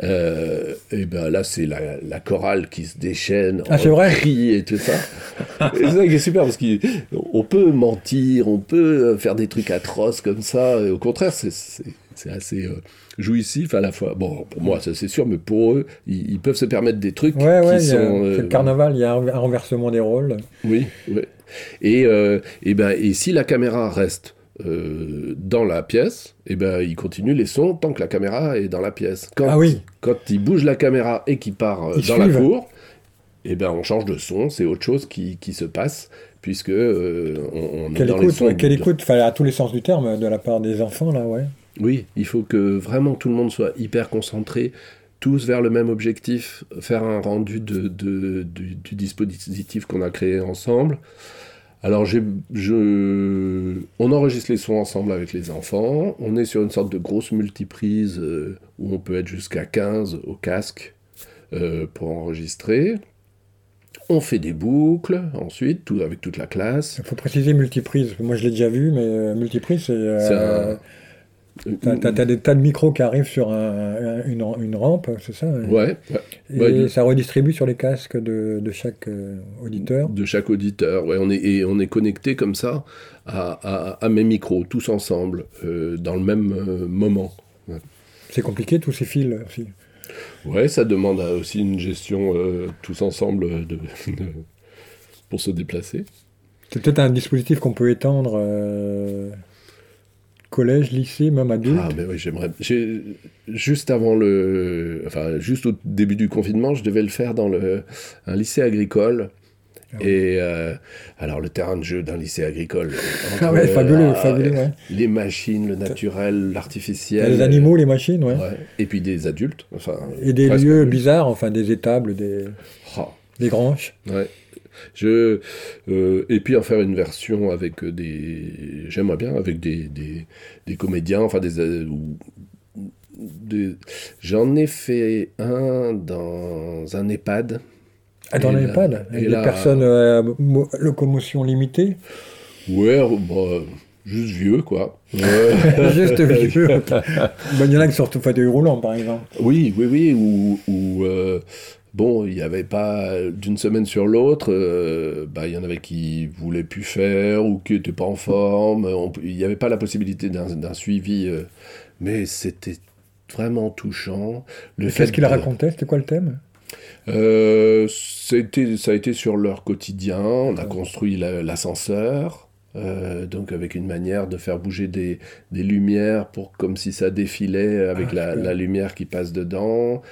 et ben là c'est la chorale qui se déchaîne en cris et tout ça. Et c'est ça qui est super parce qu'on peut mentir, on peut faire des trucs atroces comme ça. Et au contraire, c'est assez jouissif à la fois. Bon, pour moi, ça c'est sûr, mais pour eux, ils peuvent se permettre des trucs qui sont... c'est le carnaval, il y a un renversement des rôles. Oui. Et si la caméra reste dans la pièce, et ben il continue les sons tant que la caméra est dans la pièce. Quand il bouge la caméra et qu'il part dans la cour, et ben on change de son, c'est autre chose qui se passe, puisque on est dans les sons. Quelle écoute, à tous les sens du terme, de la part des enfants, là, ouais. Oui, il faut que vraiment tout le monde soit hyper concentré, tous vers le même objectif, faire un rendu du dispositif qu'on a créé ensemble. Alors, on enregistre les sons ensemble avec les enfants. On est sur une sorte de grosse multiprise où on peut être jusqu'à 15 au casque pour enregistrer. On fait des boucles, ensuite, avec toute la classe. Il faut préciser multiprise. Moi, je l'ai déjà vu, mais multiprise, c'est... T'as des tas de micros qui arrivent sur une rampe, c'est ça? Ouais. Et ça redistribue sur les casques de chaque auditeur? De chaque auditeur, ouais. On est connecté comme ça à mes micros, tous ensemble, dans le même moment. Ouais. C'est compliqué, tous ces fils aussi. Ouais, ça demande aussi une gestion tous ensemble pour se déplacer. C'est peut-être un dispositif qu'on peut étendre... collège, lycée, même adulte. Ah, mais oui, j'aimerais. Juste juste au début du confinement, je devais le faire dans un lycée agricole. Et alors, le terrain de jeu d'un lycée agricole. Fabuleux, ouais. Les machines, le naturel, l'artificiel. Les animaux, les machines, ouais. Et puis des adultes. Et des lieux bizarres, des étables, des granges. Ouais. Et puis en faire une version avec j'aimerais bien avec des comédiens, J'en ai fait un dans un EHPAD. Dans l'EHPAD, avec des personnes à locomotion limitée. Ouais, bon, juste vieux, quoi. Juste vieux. Il y en a qui sortent au fauteuil roulant, par exemple. Oui, ou bon, il n'y avait pas, d'une semaine sur l'autre, il y en avait qui voulaient plus faire, ou qui n'étaient pas en forme, il n'y avait pas la possibilité d'un suivi, mais c'était vraiment touchant. Qu'est-ce qu'il racontait? C'était quoi le thème? Ça a été sur leur quotidien. On a construit l'ascenseur, donc avec une manière de faire bouger des lumières comme si ça défilait avec la lumière qui passe dedans.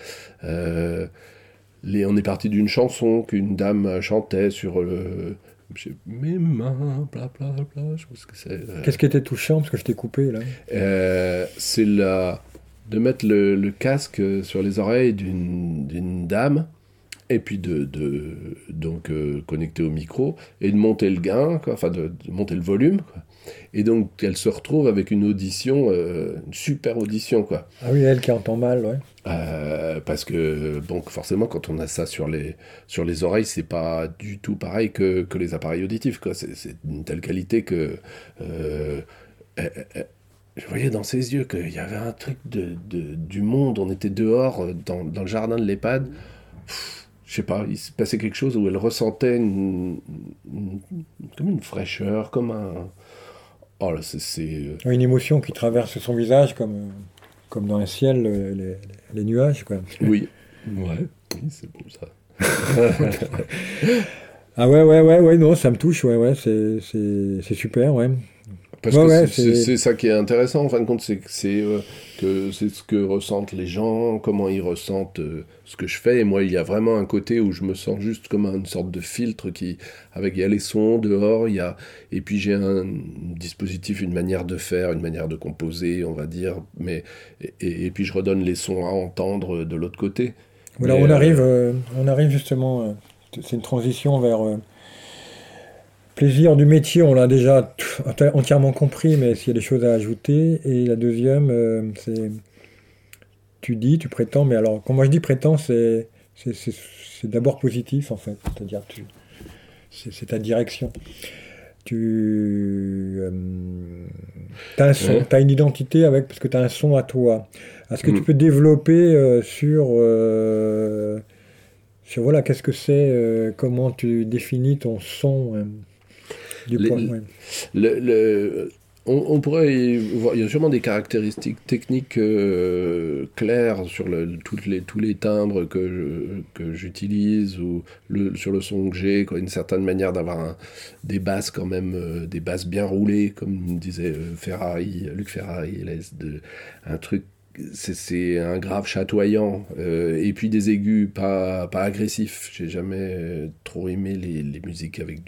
On est parti d'une chanson qu'une dame chantait sur mes mains, bla bla bla. Je pense que c'est. Qu'est-ce qui était touchant parce que je t'ai coupé là? C'est de mettre le casque sur les oreilles d'une dame. Et puis donc connecter au micro, et de monter le gain, quoi, enfin de monter le volume, quoi. Et donc elle se retrouve avec une audition, une super audition, quoi. Ah oui, elle qui entend mal, ouais. Parce que donc forcément quand on a ça sur les oreilles, c'est pas du tout pareil que les appareils auditifs, quoi. C'est d'une telle qualité que je voyais dans ses yeux qu'il y avait un truc du monde. On était dehors dans le jardin de l'EHPAD. Je sais pas, il se passait quelque chose où elle ressentait comme une fraîcheur, comme un... Oh là, c'est... Une émotion qui traverse son visage comme dans le ciel, les nuages, quoi. Oui, c'est bon ça. Ah ouais, non, ça me touche, ouais, c'est super, ouais. Parce que c'est ça qui est intéressant, en fin de compte, c'est que c'est ce que ressentent les gens, comment ils ressentent ce que je fais. Et moi, il y a vraiment un côté où je me sens juste comme une sorte de filtre il y a les sons dehors, et puis j'ai un dispositif, une manière de faire, une manière de composer, on va dire, et puis je redonne les sons à entendre de l'autre côté. Voilà, on arrive justement, c'est une transition vers... Plaisir du métier, on l'a déjà entièrement compris, mais s'il y a des choses à ajouter. Et la deuxième, c'est... Tu prétends, mais alors, quand moi je dis prétends, c'est d'abord positif, en fait. C'est-à-dire, c'est ta direction. Tu as un son, tu as une identité parce que tu as un son à toi. Est-ce que tu peux développer sur voilà, qu'est-ce que c'est, comment tu définis ton son on pourrait y voir, il y a sûrement des caractéristiques techniques claires sur tous les timbres que j'utilise ou sur le son que j'ai, quoi, une certaine manière d'avoir des basses quand même, des basses bien roulées, comme disait Luc Ferrari, un truc. C'est un grave chatoyant, et puis des aigus pas agressifs. J'ai jamais trop aimé les musiques avec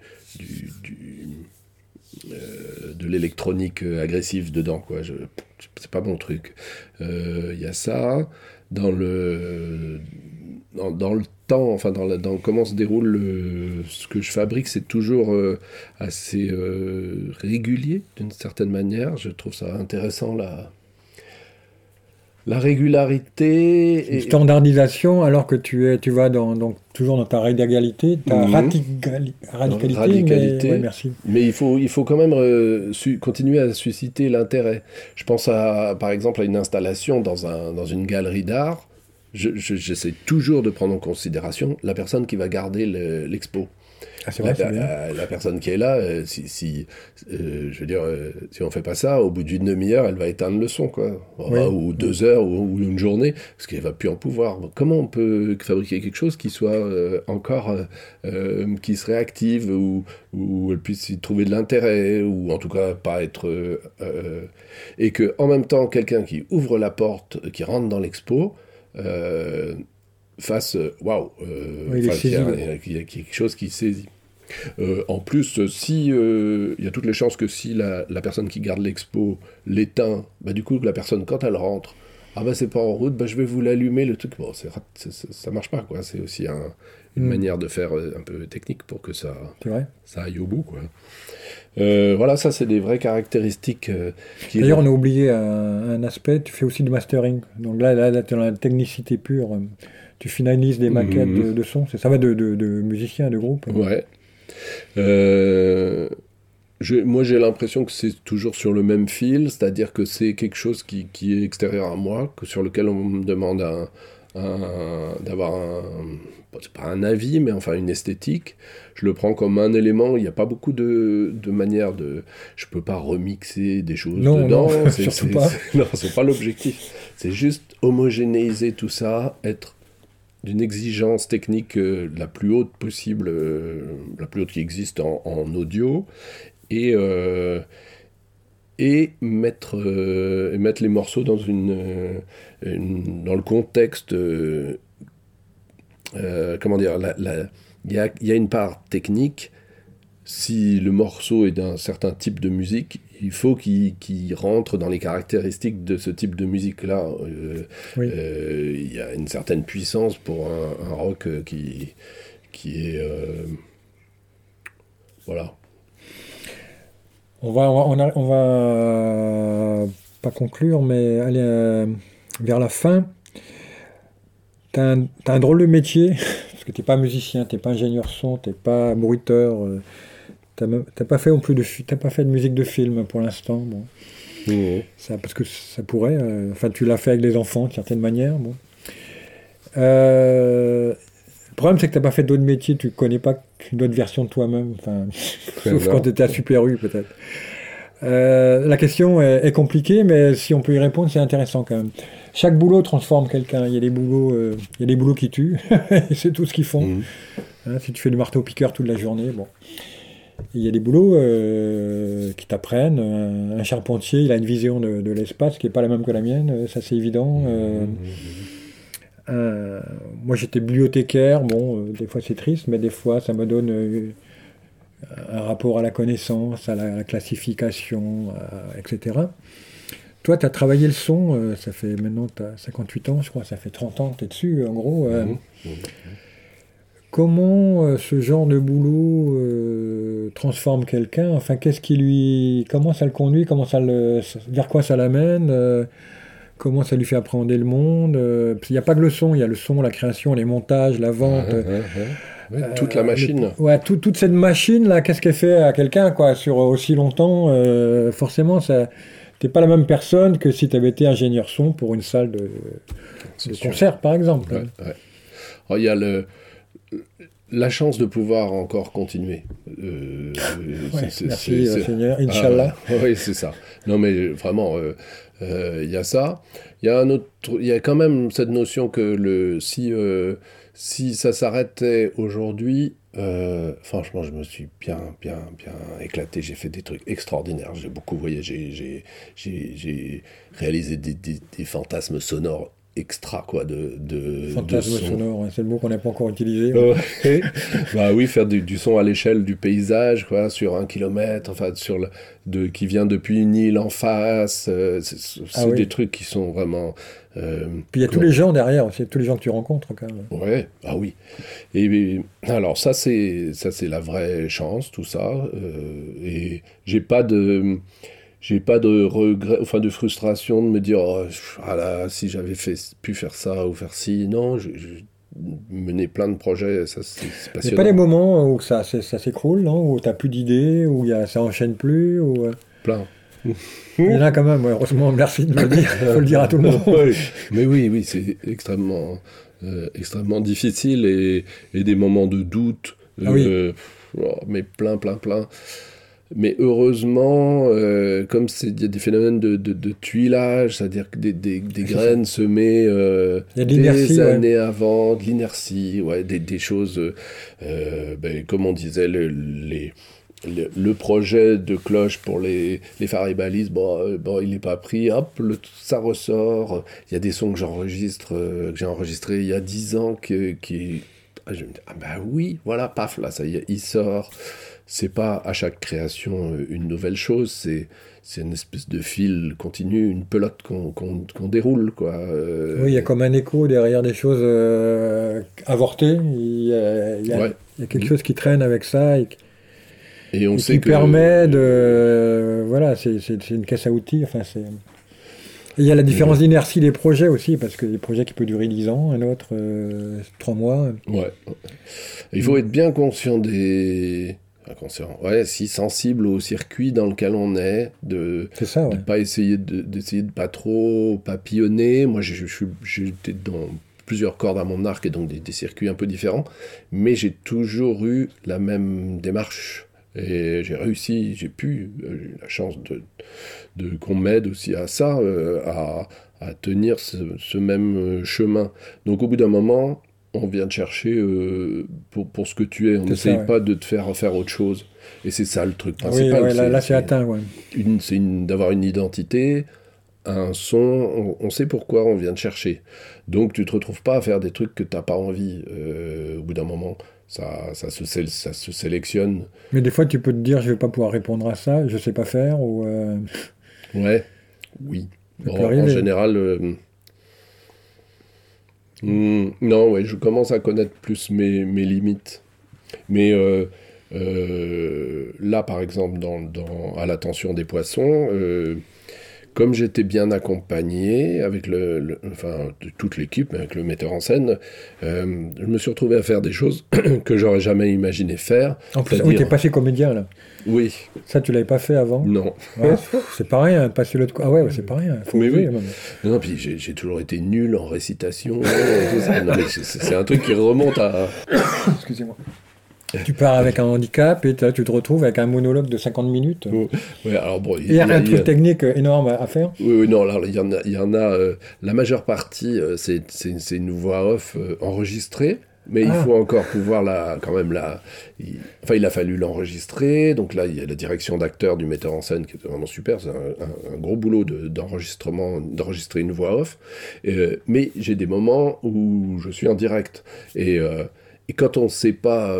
de l'électronique agressive dedans, quoi. C'est pas mon truc. Y a ça dans le temps, enfin dans comment se déroule ce que je fabrique, c'est toujours assez régulier d'une certaine manière. Je trouve ça intéressant la régularité. Une standardisation, alors que tu vas toujours dans ta radicalité, radicalité. Mais, merci. Mais il faut quand même continuer à susciter l'intérêt. Je pense par exemple à une installation dans une galerie d'art. J'essaie toujours de prendre en considération la personne qui va garder l'expo. Ah, c'est vrai, c'est bien. La personne qui est là, je veux dire, si on fait pas ça, au bout d'une demi-heure, elle va éteindre le son, quoi. Oui. Ou 2 heures, ou une journée, parce qu'elle va plus en pouvoir. Comment on peut fabriquer quelque chose qui soit encore, qui serait active, où elle puisse y trouver de l'intérêt, ou en tout cas pas être... et que en même temps, quelqu'un qui ouvre la porte, qui rentre dans l'expo, fasse waouh, il y a quelque chose qui saisit. En plus, il y a toutes les chances que si la personne qui garde l'expo l'éteint, du coup la personne quand elle rentre, c'est pas en route, je vais vous l'allumer le truc. Bon, ça marche pas, quoi. C'est aussi une manière de faire un peu technique pour que ça aille au bout, quoi. Voilà, ça c'est des vraies caractéristiques. D'ailleurs, on a oublié un aspect, tu fais aussi du mastering. Donc là tu as la technicité pure. Tu finalises des maquettes de son. Ça va de musiciens, de groupes. Ouais. Moi, j'ai l'impression que c'est toujours sur le même fil, c'est-à-dire que c'est quelque chose qui est extérieur à moi, sur lequel on me demande d'avoir c'est pas un avis, mais enfin une esthétique. Je le prends comme un élément. Il n'y a pas beaucoup de manières de. Je peux pas remixer des choses dedans. Non, surtout pas. Non, c'est pas l'objectif. C'est juste homogénéiser tout ça, être d'une exigence technique la plus haute possible, la plus haute qui existe en audio, et mettre les morceaux dans dans le contexte. Comment dire, il y a une part technique. Si le morceau est d'un certain type de musique, il faut qu'il rentre dans les caractéristiques de ce type de musique-là. Il y a une certaine puissance pour un rock qui est... voilà. On va pas conclure, mais aller vers la fin. T'as un drôle de métier, parce que t'es pas musicien, t'es pas ingénieur son, t'es pas bruiteur, t'as pas fait de musique de film pour l'instant, bon. Ça, parce que ça pourrait, enfin tu l'as fait avec les enfants, de certaine manière, bon. Le problème c'est que t'as pas fait d'autres métiers, tu connais pas qu'une autre version de toi-même, enfin, sauf quand t'étais à Super U peut-être. La question est compliquée, mais si on peut y répondre, c'est intéressant quand même. Chaque boulot transforme quelqu'un. Il y a des boulots qui tuent, et c'est tout ce qu'ils font. Hein, si tu fais du marteau-piqueur toute la journée, bon. Il y a des boulots qui t'apprennent. Un charpentier, il a une vision de l'espace qui n'est pas la même que la mienne, ça c'est évident. Moi j'étais bibliothécaire, bon, des fois c'est triste, mais des fois ça me donne un rapport à la connaissance, à la classification, etc. Toi, tu as travaillé le son, ça fait maintenant, tu as 58 ans, je crois, ça fait 30 ans que tu es dessus, en gros. Comment ce genre de boulot transforme quelqu'un? Enfin, comment ça le conduit? Vers quoi ça l'amène? Comment ça lui fait appréhender le monde? Il n'y a pas que le son, il y a le son, la création, les montages, la vente. Toute la machine. Toute cette machine-là, qu'est-ce qu'elle fait à quelqu'un, quoi, sur aussi longtemps? Forcément, ça... T'es pas la même personne que si tu avais été ingénieur son pour une salle de concert, par exemple. Alors, il y a la chance de pouvoir encore continuer. Merci Seigneur, Inch'Allah. Oui, c'est ça. Non, mais vraiment, il y a ça. Il y a quand même cette notion que si ça s'arrêtait aujourd'hui, franchement, je me suis bien éclaté. J'ai fait des trucs extraordinaires. J'ai beaucoup voyagé. J'ai réalisé des fantasmes sonores extra, quoi, fantasmes sonores, c'est le mot qu'on n'a pas encore utilisé. Bah oui, faire du son à l'échelle du paysage, quoi, sur 1 kilomètre, enfin, qui vient depuis une île en face. C'est des trucs qui sont vraiment... Puis il y a tous les gens derrière, c'est tous les gens que tu rencontres quand même. Ouais, ah oui. Et alors ça c'est la vraie chance, tout ça. Et j'ai pas de regret, enfin de frustration de me dire si j'avais pu faire ça ou faire ci. Non, je menais plein de projets, ça c'est passionnant. Il n'y a pas des moments où ça s'écroule, non, où t'as plus d'idées, où ça enchaîne plus, ou plein. Il y en a quand même, heureusement, merci de me le dire, il faut le dire à tout le monde. Mais oui, c'est extrêmement difficile et des moments de doute, mais plein. Mais heureusement, comme il y a des phénomènes de tuilage, c'est-à-dire que des graines semées des années avant, de l'inertie, des choses, comme on disait, le projet de cloche pour les Faribalises, il n'est pas pris, hop, ça ressort. Il y a des sons que j'ai enregistrés il y a 10 ans je me dis, oui, voilà, paf, là, ça y est, il sort. c'est pas à chaque création une nouvelle chose, c'est une espèce de fil continu, une pelote qu'on déroule, quoi. Oui, il y a comme un écho derrière des choses avortées. Ouais. Il y a quelque chose qui traîne avec ça Et on et sait qui que permet de... Voilà, c'est une caisse à outils. Enfin, et il y a la différence d'inertie des projets aussi, parce que des projets qui peuvent durer 10 ans, un autre 3 mois. ouais. Il faut être bien conscient si sensible au circuit dans lequel on est, C'est ça, de ouais. pas essayer d'essayer de pas trop papillonner. Moi, j'étais dans plusieurs cordes à mon arc et donc des circuits un peu différents, mais j'ai toujours eu la même démarche. Et j'ai réussi, j'ai eu la chance qu'on m'aide aussi à ça, à tenir ce même chemin. Donc au bout d'un moment, on vient te chercher pour ce que tu es. On C'est ça, n'essaye ouais. pas de te faire autre chose. Et c'est ça le truc Oui, principal. ouais, là, c'est atteint, ouais. D'avoir une identité, un son, on sait pourquoi on vient te chercher. Donc tu te retrouves pas à faire des trucs que tu n'as pas envie. Au bout d'un moment, ça se sélectionne. Mais des fois, tu peux te dire, je vais pas pouvoir répondre à ça, je sais pas faire, ou... Ouais, oui. ça peut En arriver. général, non, ouais, je commence à connaître plus mes limites. Mais là, par exemple, à l'attention des poissons, comme j'étais bien accompagné avec enfin, de toute l'équipe, avec le metteur en scène, je me suis retrouvé à faire des choses que j'aurais jamais imaginé faire. En plus, oui, C'est-à-dire- t'es passé comédien, là. Oui, Ça, tu l'avais pas fait avant. non. Ouais, c'est pas rien, passer l'autre côté. Ah ouais, c'est pas rien. Faut Mais oser, oui. même. Non, puis j'ai toujours été nul en récitation. Tout ça. Non, mais c'est un truc qui remonte à... Excusez-moi. Tu pars avec un handicap et tu te retrouves avec un monologue de 50 minutes. Ouais, alors bon, Et un truc technique énorme à faire. Oui, non, alors il y en a la majeure partie, c'est une voix off enregistrée, mais il faut encore pouvoir il a fallu l'enregistrer, donc là, il y a la direction d'acteur du metteur en scène qui est vraiment super, c'est un gros boulot d'enregistrer une voix off, mais j'ai des moments où je suis en direct, et quand on ne sait pas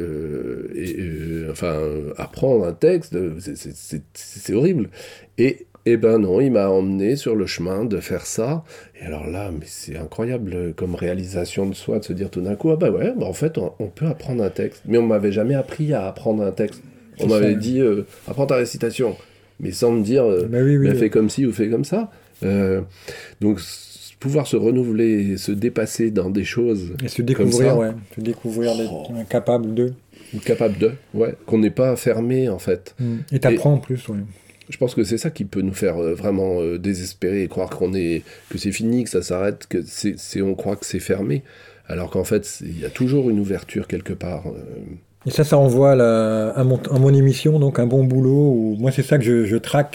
apprendre un texte, c'est horrible. Et ben non, il m'a emmené sur le chemin de faire ça. Et alors là, mais c'est incroyable comme réalisation de soi, de se dire tout d'un coup, ah bah ouais, en fait, on peut apprendre un texte. Mais on m'avait jamais appris à apprendre un texte. On m'avait dit, apprends ta récitation. Mais sans me dire, oui. fais comme ci ou fais comme ça. Donc, pouvoir se renouveler, se dépasser dans des choses Et se comme découvrir, ça, ouais. Se découvrir d'être capable de. capable de, ouais, qu'on n'est pas fermé en fait. Et t'apprends en plus, ouais. Je pense que c'est ça qui peut nous faire vraiment désespérer et croire que c'est fini, que ça s'arrête, on croit que c'est fermé, alors qu'en fait il y a toujours une ouverture quelque part. Et ça renvoie à mon émission, donc un bon boulot, où moi c'est ça que je traque.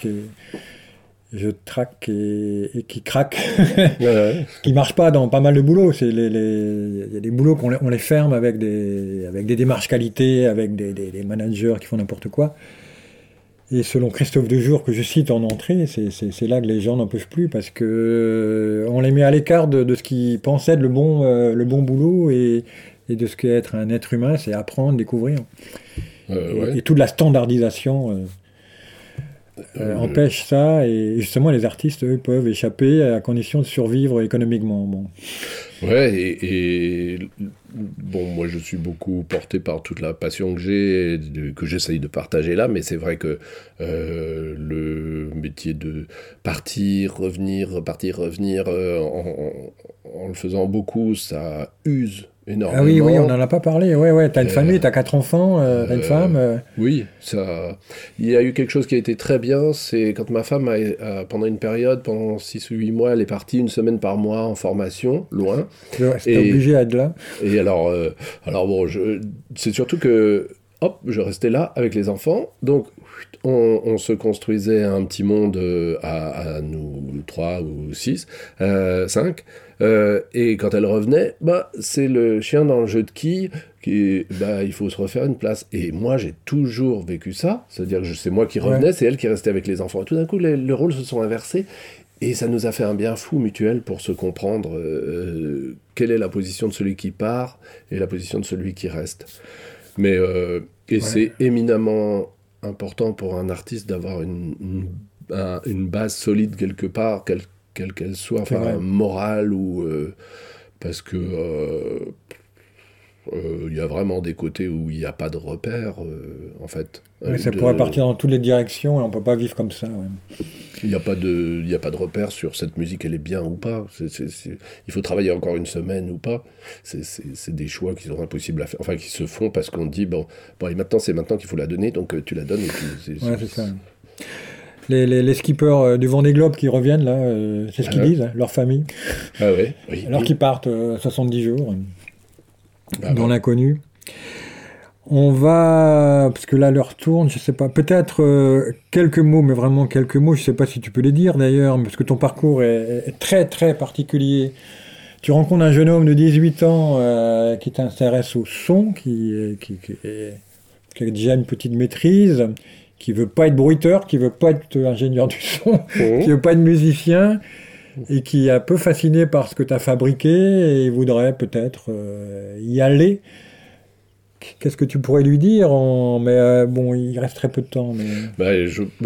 Je traque et qui craque, Ouais. qui marche pas dans pas mal de boulots. Il y a des boulots on les ferme avec des démarches qualité, avec des managers qui font n'importe quoi. Et selon Christophe Dejour, que je cite en entrée, c'est là que les gens n'en peuvent plus, parce que on les met à l'écart de ce qu'ils pensaient être le bon boulot, et de ce qu'est être un être humain, c'est apprendre, découvrir. Ouais. Et toute la standardisation empêche ça, et justement les artistes, eux, peuvent échapper à condition de survivre économiquement. Bon. Ouais, et bon, moi je suis beaucoup porté par toute la passion que j'ai, que j'essaye de partager là, mais c'est vrai que le métier de partir, revenir, repartir, revenir, en le faisant beaucoup, ça use énormément. Ah oui, on n'en a pas parlé. Ouais, t'as une famille, t'as 4 enfants, t'as une femme. Oui, il y a eu quelque chose qui a été très bien, c'est quand ma femme, pendant une période, pendant 6 ou 8 mois, elle est partie 1 semaine par mois en formation, loin. C'était obligé à être là. Et alors bon, c'est surtout que, hop, je restais là avec les enfants, donc on se construisait un petit monde à nous 3 ou 6, 5, et quand elle revenait, c'est le chien dans le jeu de quilles, il faut se refaire une place. Et moi, j'ai toujours vécu ça, c'est-à-dire que c'est moi qui revenais, c'est elle qui restait avec les enfants. Et tout d'un coup, les rôles se sont inversés, et ça nous a fait un bien fou mutuel pour se comprendre quelle est la position de celui qui part et la position de celui qui reste. C'est éminemment important pour un artiste d'avoir une base solide quelque part, quelle qu'elle soit, morale ou... parce que il y a vraiment des côtés où il n'y a pas de repères, en fait. Ça pourrait partir dans toutes les directions et on ne peut pas vivre comme ça. Ouais. Il n'y a pas de repères sur cette musique, elle est bien ou pas. Il faut travailler encore une semaine ou pas. C'est des choix qui sont impossibles à faire, enfin qui se font parce qu'on dit, bon et maintenant c'est maintenant qu'il faut la donner, donc tu la donnes. Et puis c'est ça. Les skippers du Vendée Globe qui reviennent, là, c'est ce qu'ils disent, leur famille. Ah ouais, oui. Alors qu'ils partent 70 jours dans l'inconnu. On va, parce que là, l'heure tourne, je sais pas, peut-être quelques mots, mais vraiment quelques mots, je sais pas si tu peux les dire d'ailleurs, parce que ton parcours est très très particulier. Tu rencontres un jeune homme de 18 ans qui t'intéresse au son, qui a déjà une petite maîtrise, qui veut pas être bruiteur, qui veut pas être ingénieur du son, qui veut pas être musicien, et qui est un peu fasciné par ce que tu as fabriqué et voudrait peut-être y aller. Qu'est-ce que tu pourrais lui dire mais il reste très peu de temps. Mais...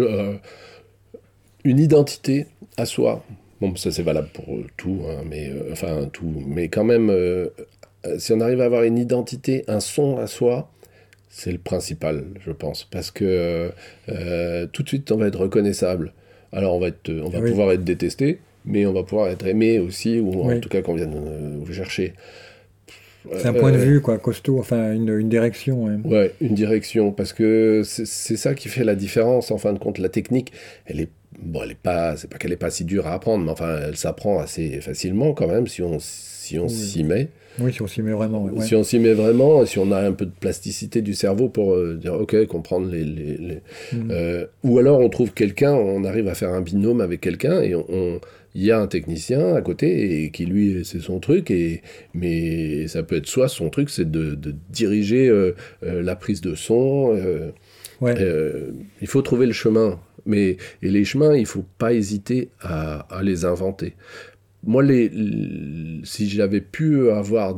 une identité à soi. Bon, ça c'est valable pour tout, tout. Mais quand même, si on arrive à avoir une identité, un son à soi, c'est le principal, je pense. Parce que tout de suite, on va être reconnaissable. Alors, on va pouvoir être détesté, mais on va pouvoir être aimé aussi, ou en tout cas qu'on vienne vous chercher. C'est un point de vue, quoi, costaud, enfin une direction. Ouais, une direction, parce que c'est ça qui fait la différence, en fin de compte. La technique, c'est pas qu'elle est pas si dure à apprendre, mais enfin, elle s'apprend assez facilement quand même, si on s'y met. Oui, si on s'y met vraiment. Ouais. Si on s'y met vraiment, si on a un peu de plasticité du cerveau pour dire, ok, comprendre ou alors on trouve quelqu'un, on arrive à faire un binôme avec quelqu'un, et il y a un technicien à côté et qui lui c'est son truc, mais ça peut être soit son truc c'est de diriger la prise de son. Il faut trouver le chemin, et les chemins il faut pas hésiter à les inventer. Moi si j'avais pu avoir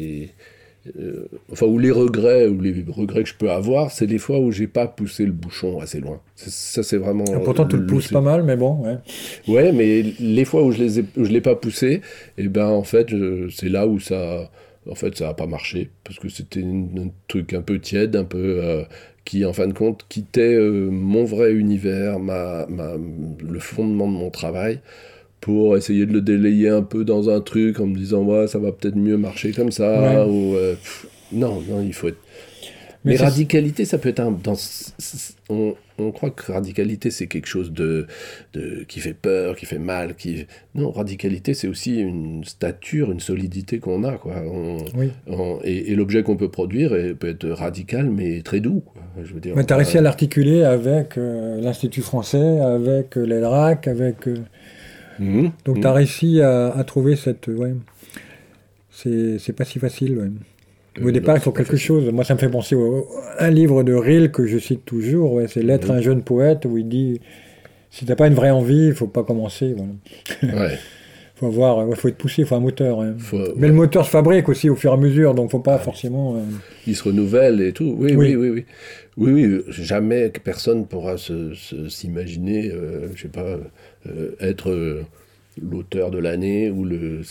ou les regrets que je peux avoir, c'est les fois où j'ai pas poussé le bouchon assez loin. Ça c'est vraiment. Pourtant tu le pousses pas mal, mais bon. Ouais, mais les fois où je l'ai pas poussé, et ben en fait c'est là où ça a pas marché, parce que c'était un truc un peu tiède, un peu qui en fin de compte quittait mon vrai univers, le fondement de mon travail, pour essayer de le délayer un peu dans un truc en me disant ça va peut-être mieux marcher comme ça, ou non il faut être. Mais radicalité, ça peut être on croit que radicalité c'est quelque chose qui fait peur, qui fait mal, non, radicalité c'est aussi une stature, une solidité qu'on a, quoi. Et l'objet qu'on peut produire peut être radical mais très doux, quoi. Je veux dire. Mais tu as réussi à l'articuler avec l'Institut français, avec l'ELRAC, avec. Donc tu as réussi à trouver cette. C'est pas si facile. Au départ, il faut quelque chose. Moi, ça me fait penser à un livre de Rilke que je cite toujours. C'est L'être un jeune poète, où il dit si t'as pas une vraie envie, il faut pas commencer. Faut être poussé, il faut un moteur. Mais le moteur se fabrique aussi au fur et à mesure, donc faut pas forcément. Il se renouvelle et tout. Oui. Jamais que personne pourra s'imaginer, je sais pas, être l'auteur de l'année ou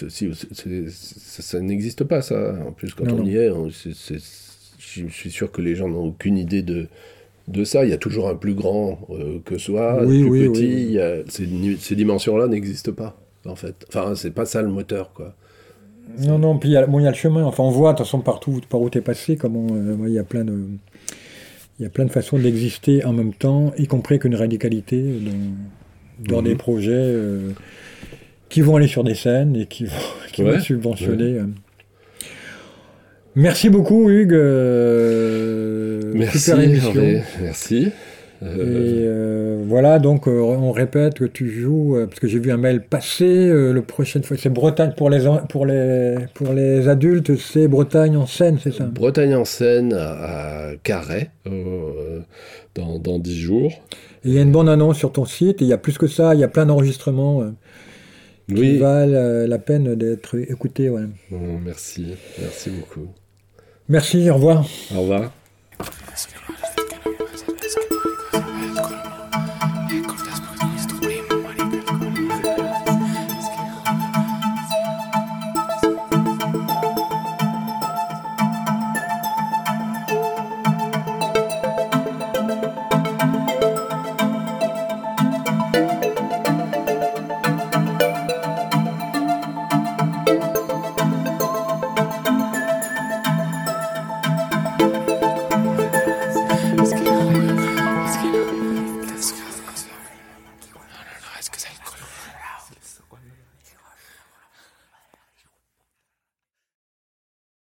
ça n'existe pas, ça. En plus, quand on y est, je suis sûr que les gens n'ont aucune idée de ça. Il y a toujours un plus grand que soi, plus petit. Ces dimensions-là n'existent pas, en fait. Enfin, c'est pas ça le moteur, quoi. Non, puis il y a le chemin. Enfin, on voit, de toute façon, partout par où t'es passé, comment il y a plein de façons d'exister en même temps, y compris qu'une radicalité dans des projets qui vont aller sur des scènes et qui vont subventionner. Merci beaucoup, Hugues. Merci, super émission. Merci. Et voilà, donc on répète que tu joues, parce que j'ai vu un mail passer, la prochaine fois, c'est Bretagne pour les adultes, c'est Bretagne en scène, c'est ça? Bretagne en scène à Carhaix, dans 10 jours. Et il y a une bonne annonce sur ton site, et il y a plus que ça, il y a plein d'enregistrements qui valent la peine d'être écoutés. Merci beaucoup. Merci, au revoir. Au revoir.